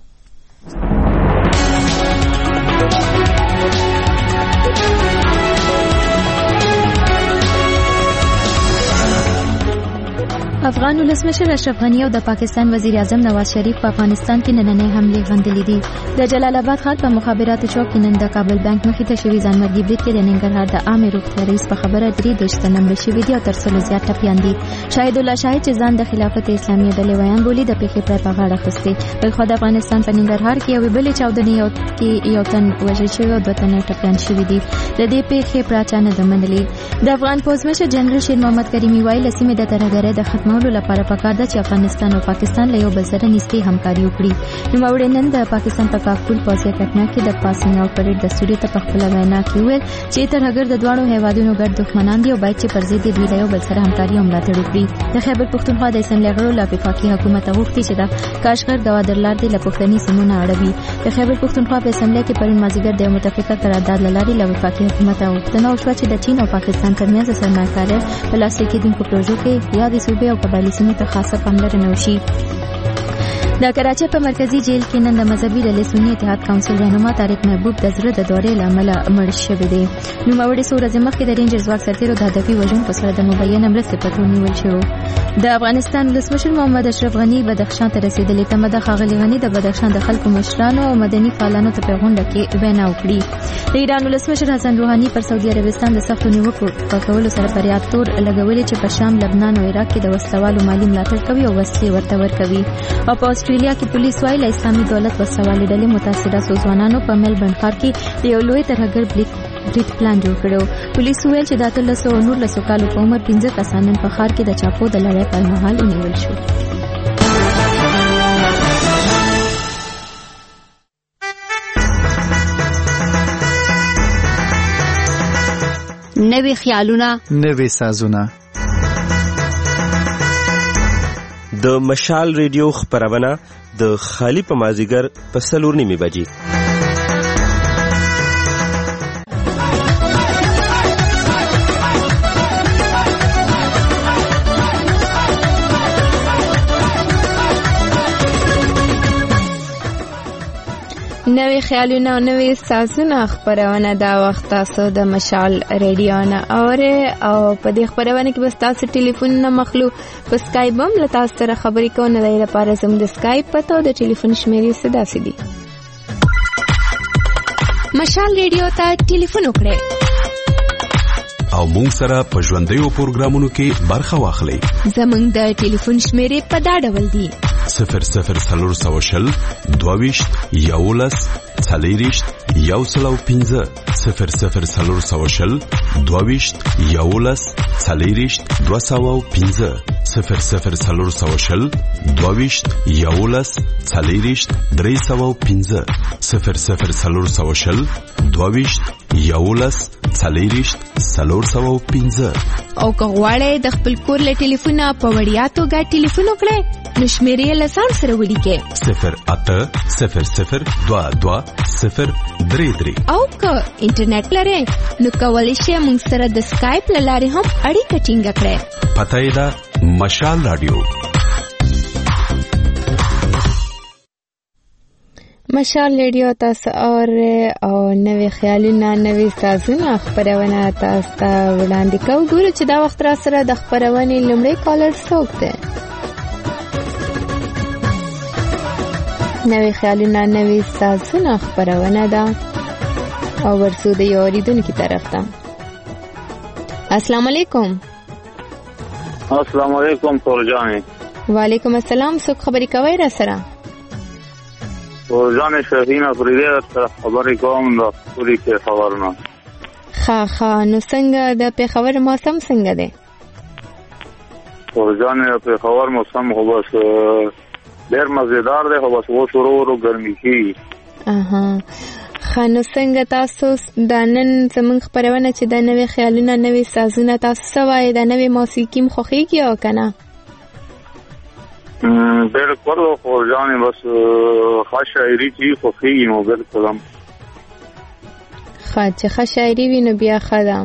افغان ولسمشر اشرف غنی او د پاکستان وزیر اعظم نواز شریف په افغانستان کې نننې حملې غندلې دي. د جلال آباد ښار په مخابراتو چوک کې نن د کابل بانک مخې ته شوي ځانمرګي برید کې د ننګرهار د عامې روغتیا رئیس په خبره 3 نمبر شوي دي او تر 100 زیات ټپیان دي. شاهد الله شاهد چې ځان د خلافت اسلامي ډلې ویان بولي د پیښې پر په غاړه اخیستې. بل خو د افغانستان په ننګرهار کې یو بلې چاودنې کې یو تن وژل شوی او 2 تنه ټپیان شوي دي. د دې پیښې پراچانه د منلې. د افغان پوز مشر جنرال شیر محمد کریمي وایي لسیمه د ترهګرۍ د ختمولو لپاره پکار ده چې افغانستان او پاکستان له یو بل سره نږدې همکاري وکړي. نوموړي نن د پاکستان په کاکول پوځي کټنا کې د پاسینګ آوټ پریډ دستوري ته په خپله وینا کې وویل چې ترهګر د دواړو هیوادونو ګډ دښمنان دي او باید چې پر ضد یې دوی له یو بل سره همکاري او ملاتړ وکړي. د خیبر پښتونخوا د اسمبلۍ غړو له وفاقي حکومت غوښتي چې د کاشغر ګوادرلار د پښتني سیمونه اړوي. د خیبر پښتونخوا په اسمبلۍ کې پرون مازدیګر د متفقه قرارداد له لارې له وفاقي حکومت غوښتنه وشوه چې د چین او پاکستان ترمنځ د سرمایه‌کارۍ په لاسلیک کېدونکو پروژو کې یا د صوبې او قبایلي سیمو ته خاصه پاملرنه وشي. د کراچۍ په مرکزی جیل کې نن د مذهبي ډلې سنی اتحاد کونسل رهنما طارق محبوب د زړه د دورې له امله مړ شوی دی. نوموړی څو ورځې مخکې د رینجر ځواک سرتېرو د هدفي وژونکو سره د مبینه مرستې په تور نیول شوی. د افغانستان ولسمشر محمد اشرف غنی بدخشان ته رسیدلی. تمه ده ښاغلي غنی د بدخشان د خلکو مشرانو او مدني فعالانو ته په غونډه کې وینا وکړي. د ایران ولسمشر حسن روحاني پر سعودي عربستان د سختو نیوکو په کولو سره پر یاد تور لګولې چې په شام، لبنان او عراق کې د وسلوالو مالي ملاتړ کوي او وسلې ورته ورکوي. او په استرالیا کې پولیس وايي له اسلامي دولت وسوالې ډلې متاثره ځوانانو په ملبورن ښار کې یو لوی ترهګر برید پلان جوړ کړو. پولیس ویل چې د 1319 کالو په عمر 15 کسان په ښار کې د چاپو د لړۍ پر مهال ونیول شو. نوې خیالونه، نوې سازونه. د مشال ریډیو خبرونه د خالی په مازیګر په 4:30 بجې. نوې خیالونه او نوې سازونه خبرونه دا وخت تاسو د مشال ریډیو نه اورئ او په دې خبرونه کې بس تاسو ټلیفون نه مخلو په سکایپ هم له تاسو سره خبرې کوو. نه لري لپاره زموږ د سکایپ پته او د ټلیفون شمیرې صدا سي. مشال ریډیو ته ټلیفون وکړئ او مونږ سره په ژوندیو پروګرامونو کې برخه واخلئ. زموږ د ټلیفون شمیرې په دا ډول دي: 0040 22 11 40 105 0040 22 11 40 205 0040 22 11 40 305 0040 22 11 40 305. او که غواړئ د خپل کور له ټلیفونه په وړیا توګه ټلیفون وکړئ نو شمیرې له ځان سره ولیکئ 080022 او که انټرنیټ لرئ نو کولی شئ موږ سره د سکایپ له لارې هم اړیکه ټینګه کړئ. پته یې ده مشال رادیو. مشال ریډیو تاسو او نوې خیالونه نوې سازونه خبرونه تاسو ته وړاندې کوو. ګورو چې دا وخت را سره د خبرونې لومړی کالر څوک دی. نوې خیالونه نوې سازونه خبرونه ده او ورسو د یو اوریدونکي طرف ته. السلام علیکم. السلام علیکم تورجانې. وعلیکم السلام. څوک خبرې کوي را سره؟ ځان شهینه پرې سره خبرې کوم د پوری پیښور نه. ښه نو څنګه د پیښور موسم څنګه دی؟ ځان پیښور موسم خو بس ډېر مزیدار دی، خو بس اوس ورو ورو ګرمي کېږي. ښه نو څنګه تاسو دا نن زموږ خپرونه چې د نوې خیالونه نوې سازونه تاسو څه وایئ د نوې موسیقي م خوښېږي او که نه؟ بالکل خو ځان بس ښه شاعري چې خوښېږي نو بالکل هم ښه چې ښه شاعري وي نو بیا ښه ده.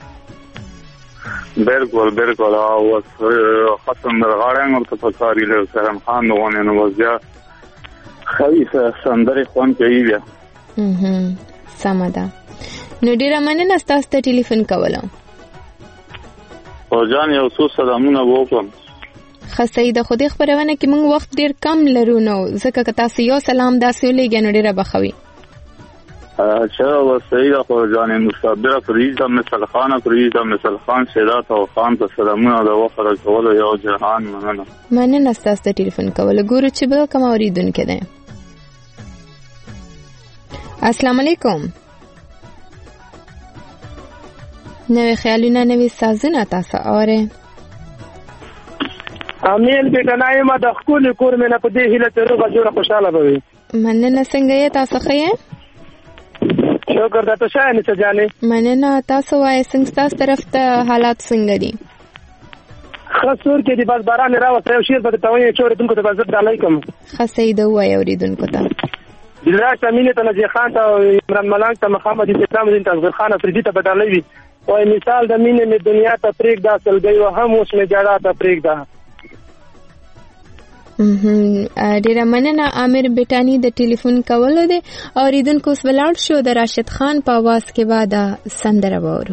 بالکل او ختم درغاړی هم ورته پکار وي کرم خان د غونې نو بس بیا ښه سندرې خوند کوي بیا. سمه ده. نو ډېره مننه ستاسو ته ټلیفون کولو. او جان یو څو سلامونه وکړم. ښه صحیح ده، خو دې خپرونه کې موږ وخت ډېر کم لرو نو ځکه که تاسو یو سلام داسې ولیږئ نو ډېره به ښه وي. اچھا بس صحیح ده. خو جانې مصابره پرېږدم مثل خانه پرېږدم مثل خان سیدات او خان ته سلامونه د وخت کولو یو جهان مننه ستاسو ته ټلیفون کولو. ګورو چې به کوم اورېدونکی دی. السلام علیکم. نوې خیالونه نوې سازونه تاسو اورئ؟ امین بیٹا یم د خپل کور مې نه په دې هیله ته روغه جوړه خوشاله به وي. مننه. څنګه یې تاسو ښه یې؟ شکر ده. ته ښه یې نسه جانې؟ مننه. تاسو وایئ څنګه ستاسو طرف ته حالات څنګه دي؟ ښه سور کې دي بس باران راوسته یو شعر به درته وایي چې اورېدونکو ته به زه ډالۍ کړم. ښه صحیح ده ووایئ اورېدونکو ته. دلراشه مینې ته نجیح خان ته عمران ملنګ ته محمد اسلام الدین تصغیر خان افریدي ته به ډالۍ وي. وایي مثال د مینې مې دنیا ته پرېږده سلګۍ وهم اوس مې جړا ته پرېږده. ډیره مننه عامر بیٹانی د ټلیفون کولو دی. اوریدونکو اوس ولاړ شو د راشد خان په आवाज کې بعد سندره وورو.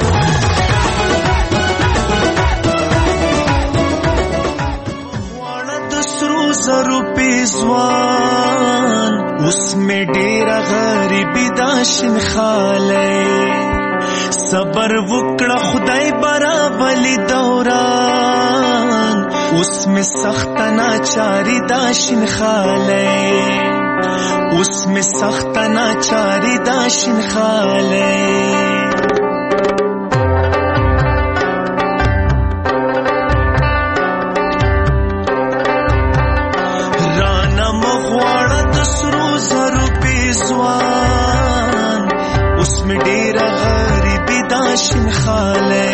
زرو پیزوان اوس می ډیر غریبی داشن خاله صبر وکړه خدای برابلی دوران اوس می سخت ناچاری داشن خاله اوس می سخت ناچاری داشن خاله उसमें डेरा गरीबी दाशिन खाले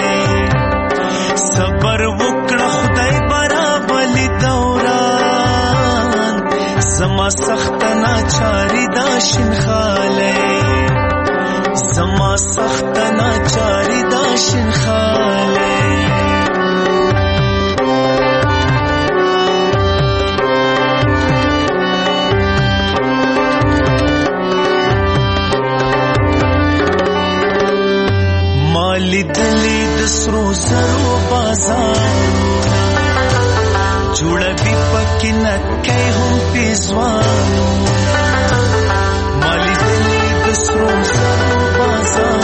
सबर वकड़ा खुदाई बराबली दौरान समा सख्त नाचारी दाशिन खाले समा सख्त नाचारी दाशिन खाले دلی د سرو زرو بازار جوړه بي پکې نکای هم پیزوانو مالی دلی د سرو زرو بازار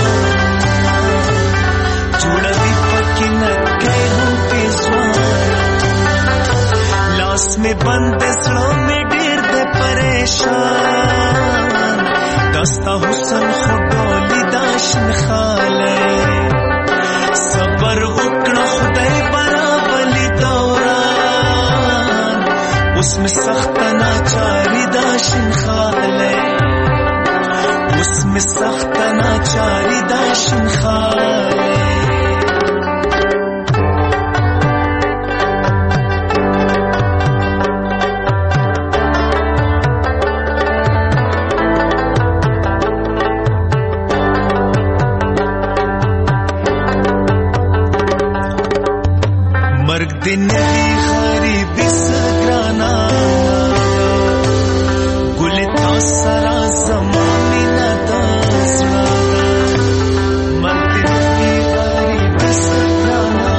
جوړه بي پکې نکای هم پیزوانو لاس می بند سړو می ډیر د پریشان دستا حسن خډولی داشن خاله صبر وکړه خدای برابلی دوران اوس می سخت ناچاری داشن خاله اوس می سخت ناچاری داشن خاله نبی غریبی سگرانا گل تاسرا زمانی ندازنا مرد نبی غریبی سگرانا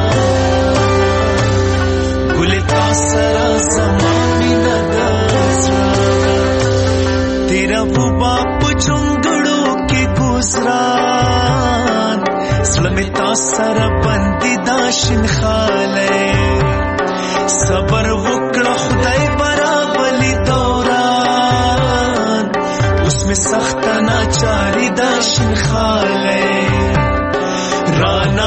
گل تاسرا زمانی ندازنا تیرا وہ باپ چنگڑوں کے گزران سلم تاسرا بندی داشن خالے صبر وکړه خدای برابلی دوران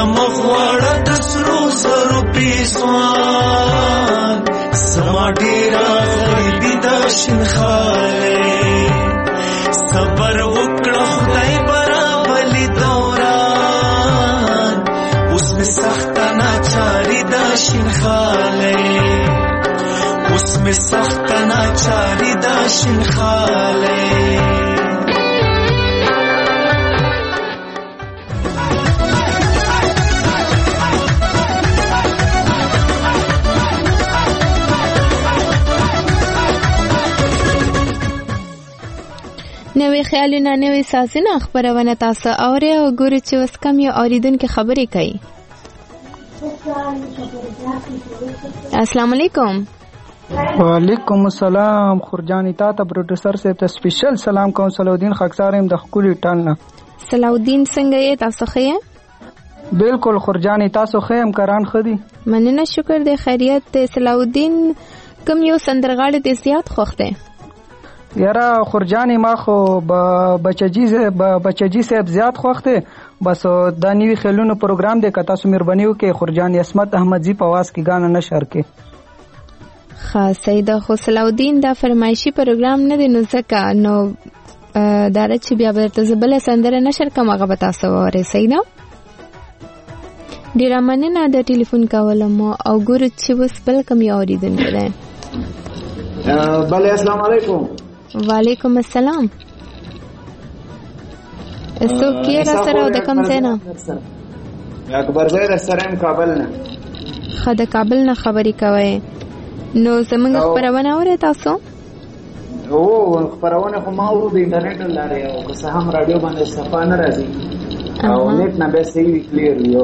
مغواړه د سرو زرو پیسوان زما ډیره غریبي دا شینخاله صبر وکړه خدای برابرلی دوران اوس مې سخته ناچاري دا شینخاله اوس مې سخته ناچاري دا شینخاله نوې خیالونه نوې سازونه خبرونه تاسو اورئ او ګورئ چې اوس کوم یو اوریدونکو خبرې کوي. السلام علیکم. وعلیکم السلام. خورجانی تا ته پروډوسر صاحب ته سپیشل سلام کوم. صلاحالدین خاکسار يم د خولي ټالنه. صلاحالدین څنګه یې تاسو ښه یې؟ بالکل خورجانی تاسو ښه يم کران خدي. مننه شکر دې خیریت دې. صلاحالدین کوم یو سندرغاړي دې زیات خوښ دی؟ یاره خورجانی ما خو بچجی صاحب زیات خوښ دی. بس دا نیوی خیلونو پروګرام دی که تاسو مهرباني وکړئ خورجانی عصمت احمدزی په आवाज کې غاڼه نشر کې. ښه صحیح ده. خو صلاحالدین دا فرمایشي پروګرام نه دی نو ځکه نو دا چې بیا به درته زه بله سندره نشر کوم هغه به تاسو واورئ. صحیح ده. ډېره مننه د ټلیفون کولو مو او ګورو چې اوس بل کوم یو اورېدونکی دی. بله السلام علیکم. وعلیکم السلام. څوک یې را سره او د کوم ځای نه؟ اکبر زی در سره یم کابل نه. ښه د کابل نه خبرې کوئ. نو زمونږ خپرونه اورئ تاسو؟ او خپرونه خو ما اورو د انټرنیټ له لارې او که څه هم راډیو باندې صفا نه راځي او نیټ نه به صحیح کلیر وي.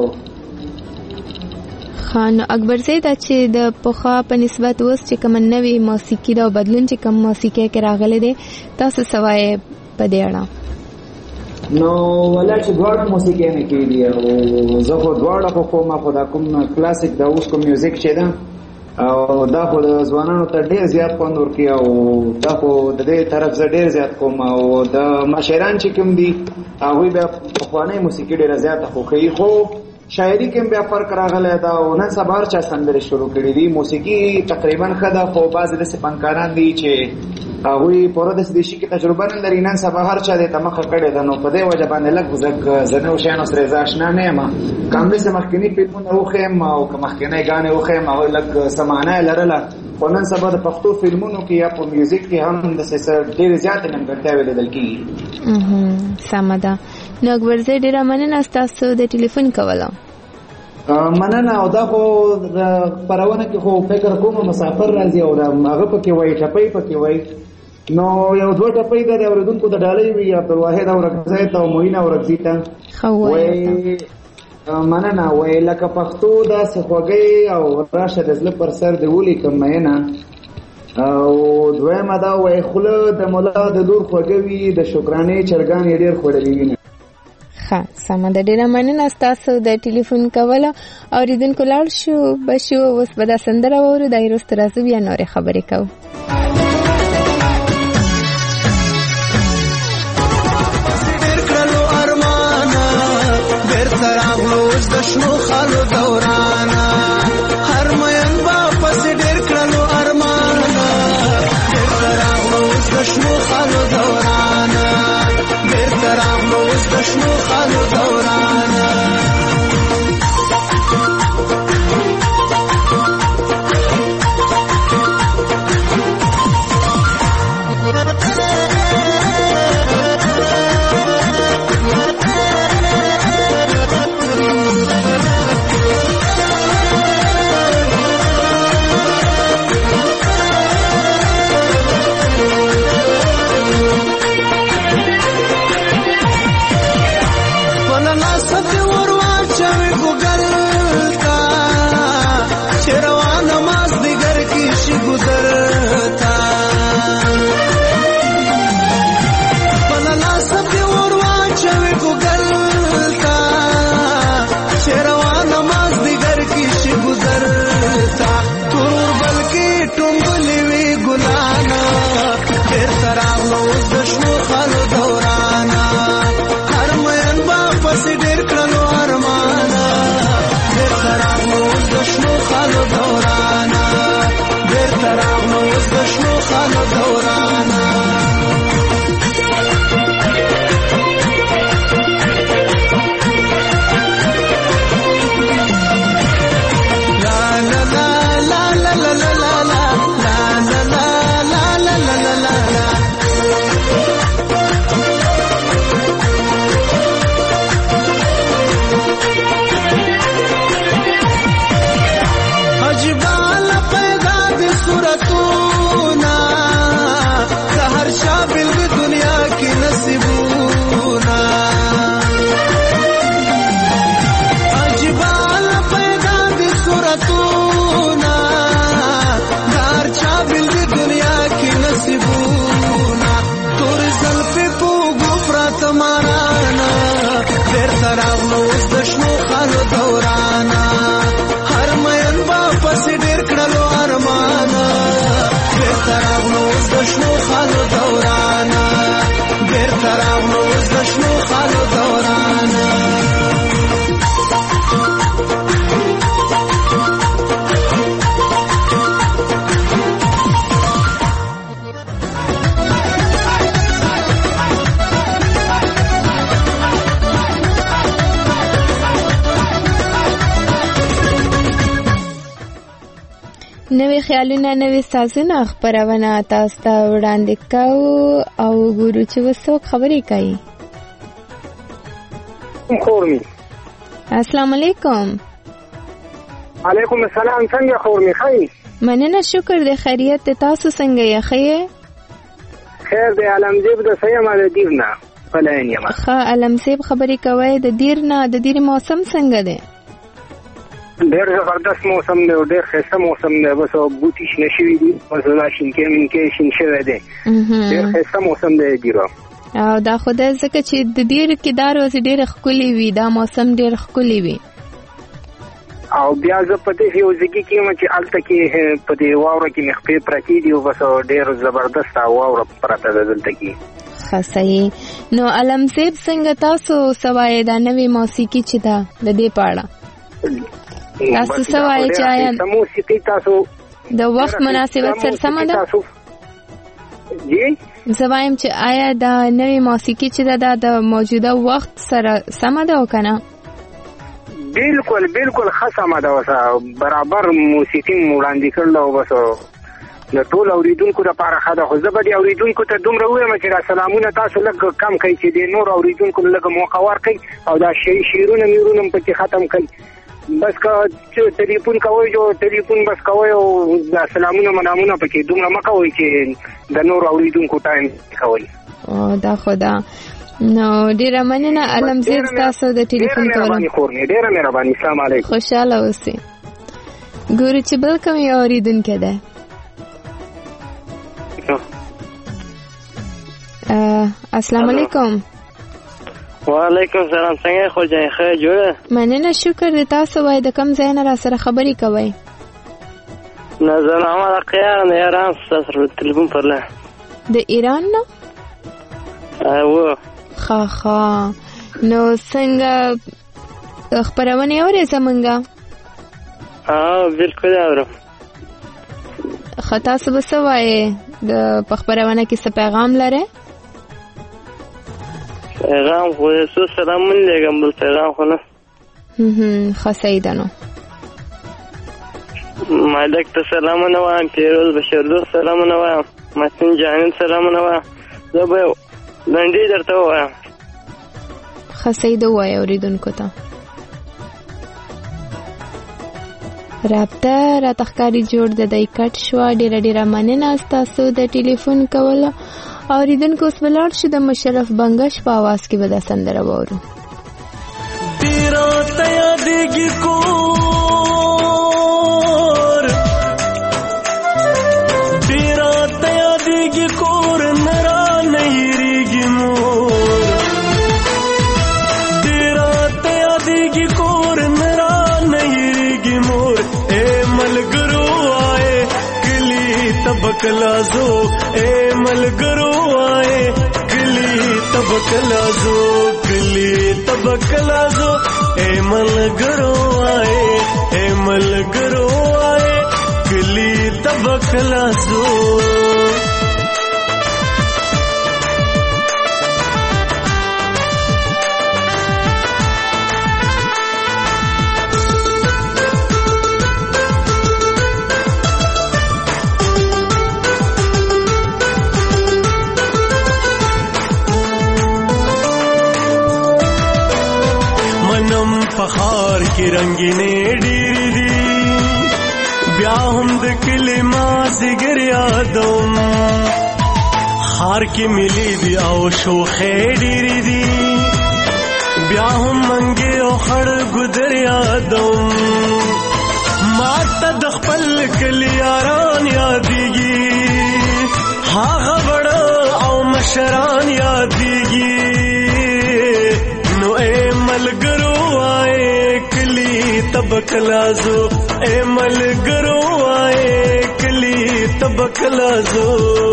خان اکبر زی دا چې د پخوا په نسبت اوس چې کوم نوې موسیقي دا بدلون چې کوم موسیقي کې راغلی دی تاسو سوای په دې اړه؟ نو ولا چې دواړه موسیقي نه کېږي او زه خو دواړه خو کوم خو دا کوم کلاسیک دا اوس کوم میوزیک چې ده او دا خو د ځوانانو ته ډېر زیات خوند ورکوي او دا خو د دې طرف زه ډېر زیات کوم او د مشران چې کوم دي هغوی بیا پخوانۍ موسیقي ډېره زیاته خوښوي. خو شاعري کې بیا فرق راغلی دا او نن سبا هر چا سندرې شروع کړي دي. موسیقي تقریبا ښه ده خو بعضې داسې فنکاران دي چې هغوی پوره داسې دې شي کې تجربه نه لري. نن سبا هر چا دې ته مخه کړې ده نو په دې وجه باندې لږ زه نوو شیانو سره زه اشنا نه یم. که همداسې مخکیني فلمونه وښیم او که مخکینۍ ګانې وښیم هغوی لږ څه معنا یې لرله خو نن سبا د پښتو فلمونو کې یا په میوزیک کې هم داسې ډېرې زیاتې نیمګړتیاوې لیدل کېږي. سمه ده. نو اکبرزی ډېره مننه ستاسو د ټلیفون کولو. مننه. او دا خو خپرونه کې خو فکر کوم مسافر راځي او هغه پکې وایي ټپۍ پکې وایي نو یو دوه ټپۍ د اورېدونکو د ډالۍ وي عبدالواحد اورکزی ته او معین اورکزي ته وایي مننه. وایي لکه پښتو داسې خوږی او راشه د زړه پر سر د ولیکم مینه او دویمه دا وایي خوله د ملا د لور خوږه وي د شکرانې چرګان یې ډېر خوړلي وینه. ښه سمه ده. ډېره مننه ستاسو د ټلیفون کولو. اورېدونکو لاړ شو بشو اوس به دا سندره واورو دا یې وروسته راځو بیا نورې خبرې کوو. د شنو خالو دورانا هر مین با پس ډېر کړلو ارمانا بیرته راغلو اوس د شنو خالو دورانا بیرته راغلو اوس د شنو خالو دورانا خالو دورانا نوې خیالونه نوې سازونه خپرونه تاسو ته وړاندې کوو او ګورو چې وسوک خبرې کوي. خورمي السلام علیکم. علیکم السلام. څنګه خورمي خی؟ مننه شکر دې خیریت ته. تاسو څنګه یې خیر؟ خیر دې علمزیب د سیمه د دیرنا فلاین یم. ښه علمزیب خبرې کوي د دیرنا. د دیر موسم څنګه دی؟ ډېر زبردست موسم دی او ډېر ښایسته موسم دی. بس بوټي شنه شوي دي، بس دا شینکې منکې شین شوی دی. ډېر ښایسته موسم دی ګیرو. او دا خو ده ځکه چې د دیر کې دا ورځې ډېرې ښکلې وي، دا موسم ډېر ښکلې وي. او بیا زه په دې یو ځای کې یم چې هلته کې په دې واوره کې مې خپې پرتې دي او بس ډېر زبردسته واوره پرته ده دلته کې. ښه صحیح. نو علمزیب څنګه تاسو څه وایې دا نوې موسیقي چې ده د دې په اړه تاسو څه وایې چې آیا موسیقي تاسو د وخت مناسبت سره سمه ده؟ زه وایم چې آیا دا نوې موسیقي چې ده د موجوده وخت سره سمه ده او که نه؟ بالکل بالکل ښه سمه ده. برابر موسیقي مو وړاندې کړل او بس د ټول اوریدونکو لپاره ښه ده. خو زه به دې اوریدونکو ته دومره ووایم چې دا سلامونه تاسو لږ کم کوئ چې د نور اوریدونکو لږ موقع ورکړئ او دا شعرونه میرونه هم پکې ختم کړئ. بس که ټلیفون کوئ جو ټلیفون بس کوئ او دا سلامونه منامونه پکې دومره مه کوئ چې د نور اوریدونکو ټایم کوئ. دا خو ده. نو ډیره مننه علمزیب تاسو د ټلیفون کولو. ډیره مهرباني. السلام علیکم. خوشاله اوسئ. ګورو چې بل کوم یو اوریدونکی دی. السلام علیکم. وعلیکم السلام. څنګه خو ځای ښه جوړه؟ مننه شکر دې. تاسو وایي د کوم ځای نه را سره خبرې کوئ؟ نظر احمد قیار نه ایران سره ټلیفون پرله. د ایران نه؟ او ښه. نو څنګه خپرونې اورې زمونږه؟ بالکل اورم. ښه تاسو به څه وایې په خپرونه کې څه پیغام لرئ؟ پیغام خو څه سلامونه لېږم، بل پیغام خو نه. ښه صحیح ده. نو مالک ته سلامونه وایم، پیروز بشردوست سلامونه وایم، متین جانین سلامونه وایم. زه به لنډۍ درته ووایم. ښه صحیح ده ووایه اورېدونکو ته. رابطه راته ښکاري جوړ د دی کټ شوه. ډېره مننه ستاسو د ټلیفون کولو. اوریدونکو اوس به لاړ شو د مشرف بنګش په اواز کې به دا سندره واورو. تیرا ته یادېږي کور، تیرا ته یادېږي کور، نه رانه هېرېږي مور. تیرا ته یادېږي کور، نه رانه هېرېږي مور. اے ملګرو آئے کلی تبکلا زو، اے ملګرو آئے کلی تبکلا زو، کلی تبکلا زو. اے ملګرو آئے، اے ملګرو آئے کلی تبکلا زو. کې رنگینې ډېرې دي بیا هم د کلي مازدیګر یادوم خار کې ملي دي او شوخې ډېرې دي بیا هم منګې او خړ ګودر یادوم ما ته د خپل کلي یاران یادېږي هغه بړه او مشران یادېږي نو اے ملګرو وای کلی تبکلازو اے ملګرو وای کلی تبکلازو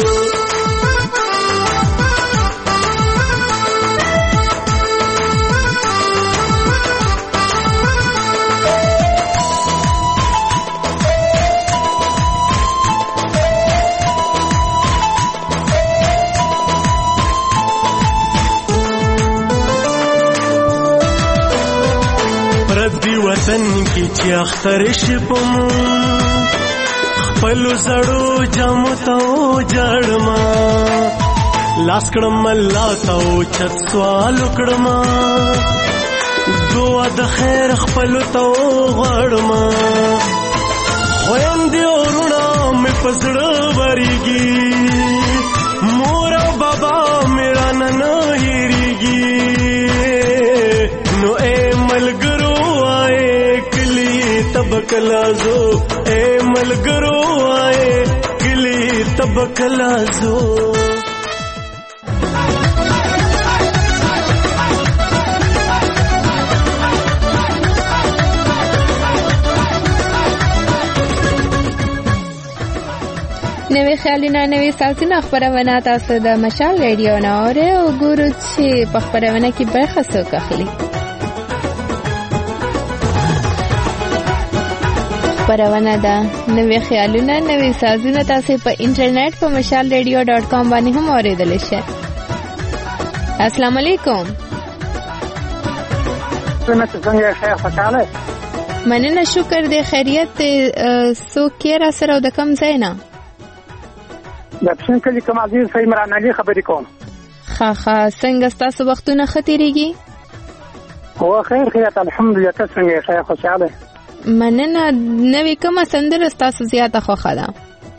وطن کی چې اختر شپم خپل زړو جامو ته جړما لاس کړم الله ته چت سوال کړم دعا د خیر خپل ته غړما خويندې ورونه مې پزړه وريږي مور او بابا میرا نن هېریږي نو اے ملګرو تبکلازو اے ملګرو آئے کلی تبکلازو نوې خیالونه نوې ساعتونه خپرونه تاسو د مشال ریډیو نه اورئ او ګورئ چې په خپرونه کې برخه څوک اخلي. خپرونه ده نوې خیالونه نوې سازونه تاسو په انټرنیټ په mashalradio.com باندې هم اوریدلی شئ. السلام علیکم. څنګه خیر خوشاله؟ مننه شکر دې خیریت څوک یې را سره او د کوم ځای نه؟ د پښین کلي کوم عزیز عمران علي خبرې کوم. ښه څنګه ستاسو وختونه ښه تېرېږي؟ هو خیر خیریت الحمدلله. ته څنګه خیر خوشاله؟ مننه. نوې کومه سندره ستاسو زیاته خوښه ده؟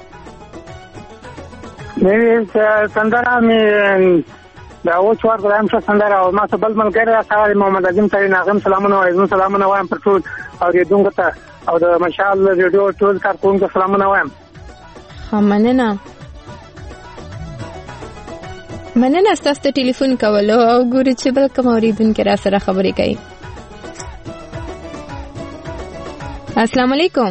نوې سندره مې د اوس وار ګرام څه سندره او ما څه بل ملګری راڅولی محمد عظیم صاحب هغه سلامونه وایم. سلامونه وایم پر ټول اورېدونکو ته او د مشال ریډیو ټول کارکوونکو سلامونه وایم. مننه ستاسو ته ټلیفون کولو او ګوري چې بل کوم اورېدونکی را سره خبرې کوي. السلام علیکم.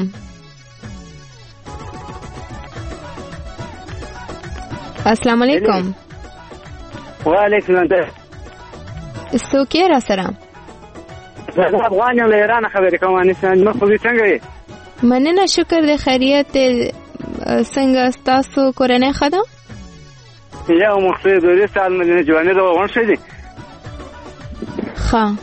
السلام علیکم. وعلیکم السلام. څوک یې را سره؟ زه افغان یم له ایران خبرې کوم. مخبوزي څنګه یې؟ مننه شکر د خیریت. څنګه ستاسو کورنۍ ښه ده؟ یو مخصوص دوری سال مدینه جوانی دا وغن شدی ښه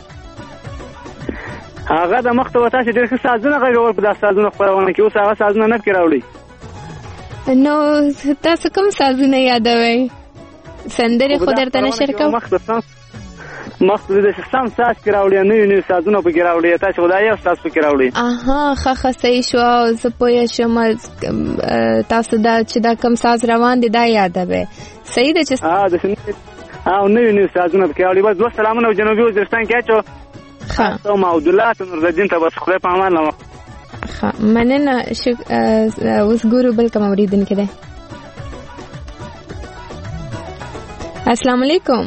هغه د مخ ته وتا چې ډېر ښه سازونه غږول په داسې سازونه خپرونه کې اوس هغه سازونه نه پکې راوړي. نو تاسو کوم سازونه یادوئ؟ سندرې خو درته نشر کوم. مخ ته د سم ساز کې راوړي نوي سازونه پکې راوړي. تاسو خدای یو ساز پکې راوړي. ښه صحیح شو. زه پوه شوم تاسو دا چې دا کوم ساز روان دی دا یادوئ. صحیح ده چې نوي سازونه پکې راوړي. بس دوه سلامونه جنوبي وزیرستان کې اچو. ښه عبد الله نور الدین ته بس خدای په امان لمه. ښه مننه. اوس ګورو بل کوم اورېدونکی دی. السلام علیکم.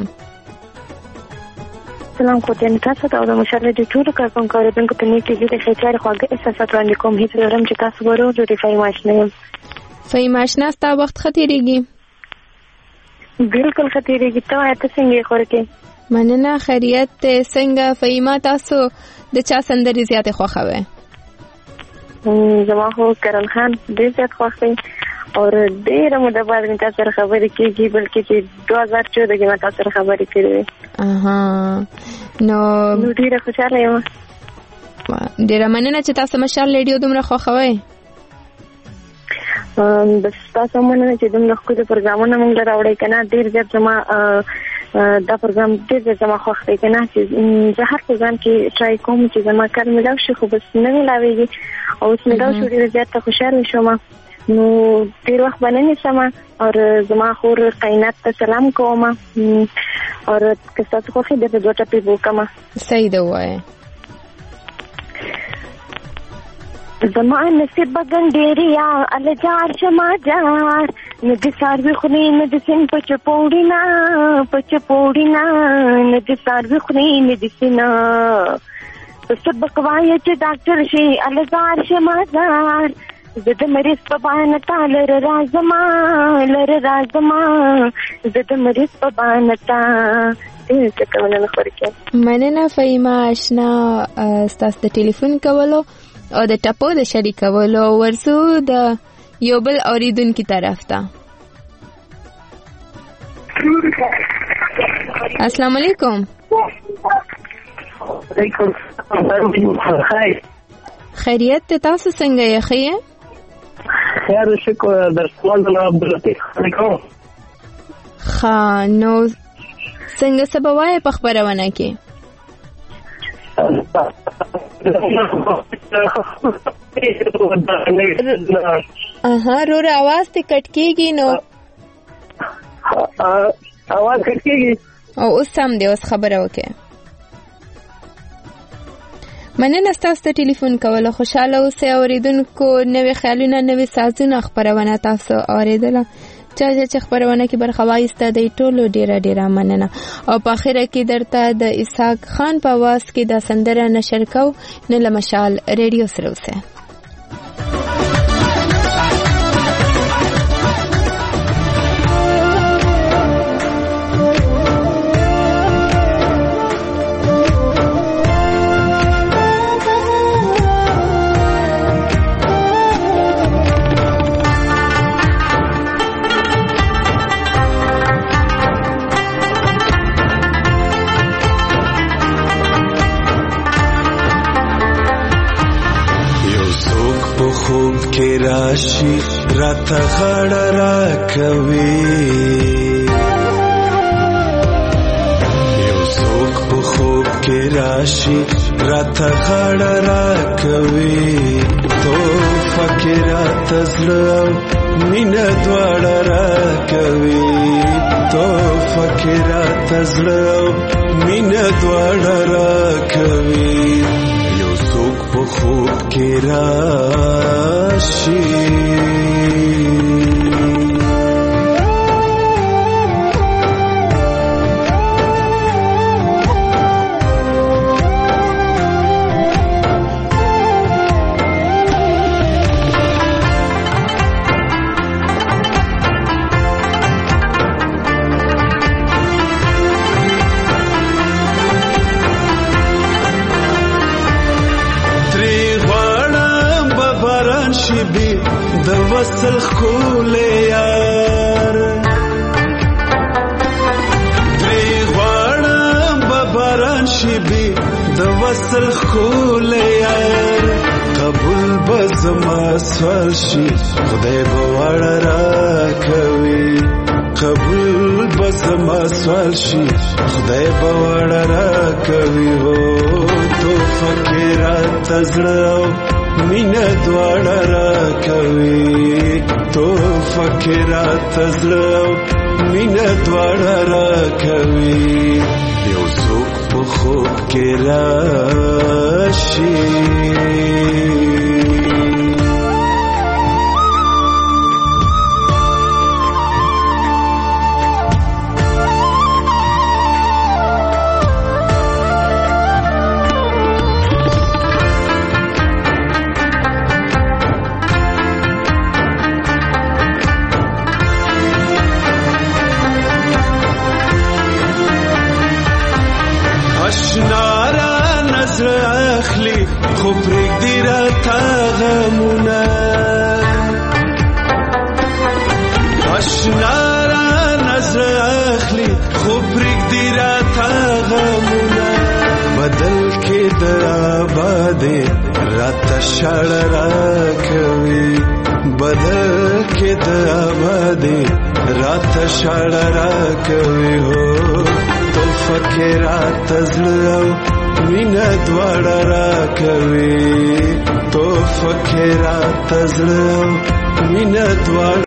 سلام کوټین تاسو ته د مشال د ټولو کارکونکو اوریدونکو ته نیکی دي د خیر خواږه احساسات وړاندې کوم. هیڅ لرم چې تاسو ورو د ریفای ماشنه یم. فای ماشنه ستا وخت خطرېږي؟ بالکل خطرېږي. ته وایه ته څنګه یې خور کې؟ مننه خیریت ته. څنګه فایما تاسو د چا سندرې زیاتې خوښوئ؟ زما خو کرن خان ډېر زیات خوښ دی او ډېره موده بعد مې تاسو سره خبرې کېږي بلکې چې 2014 کې مې تاسو سره خبرې کړې وې. نو ډېره خوشحاله یم. ډېره مننه چې تاسو مشال ریډیو دومره خوښوئ. بس تاسو مننه چې دومره ښکلي پروګرامونه موږ له راوړئ که نه. ډېر زیات زما دا پروګرام ډېر زما خوښ دی کنه چې زه هر پروګرام کې ټرای کوم چې زما کار ملاو شي خو بس نه ملاويږي او اوس ملاو شو ډېر زیات خوشاله شوم نو ډېر وخت باندې سم او زما خور قینات ته سلام کوم او که تاسو خو دې په دوه ټپې وکم صحیح دی وای زما نصیب ګنډيریا الجار شما جار ندی ساروی خونی ندی سین پچ پوڑینا ندی ساروی خونی ندی سینا سبق وای چې ډاکټر شي الجار شما جار زد مریض په باندې لر رازما زد مریض په باندې څه کومه نه خورکه مننه فهیمه آشنا تاسو د ټلیفون کولو او د ټاپو د شریکولو ورسو د یو بل اوریدونکو طرف ته السلام علیکم خیریت ته تاسو څنګه یې خیر خیر شکر در سوال د عبداللطیف علیکم نو څنګه سبوای په خبرونه کې رور आवाज ته کټ کیږي نو आवाज کټ کیږي او اوس سم دی اوس خبره وکړه مننه تاسو ته ټلیفون کول خوشاله اوسئ اوریدونکو نوې خیالونه نوې سازونه خبرونه تاسو اوریدله چې خبرونه کې برخه واخیسته د ټولو ډیره مننه او په اخره کې درته د اسحاق خان په आवाज کې د سندره نشر کو نه لمشال ریډیو سره اوسه راشي راته غړ را کوي یو څوک په خوب کې راشي راته غړ را کوي تو فکر تزلو مینه دوړ را کوي تو فکر تزلو مینه دوړ را کوي په خوب کې راشي د وصل خول یار درې غواړم بباران شي بي د وصل خول یار قبول بزما سوال شي خدای به وړ را کوي قبول بزما سوال شي خدای به وړ را کوي هو تو فکرات زړه مینه دوړ را کوي تو فکرات زړه مینه دوړ را کوي یو څوک په خوب کې راشي خو پرېږدي راته غمونه اشنا رانه زړه اخلي خو پرېږدي راته غمونه بدل کې د آبادې راته شاړه راکوي بدل کې د آبادې رات شړه را کوي هو تو فکر رات زړه مینا دواړه را کوي تو فکر رات زړه مینا دواړه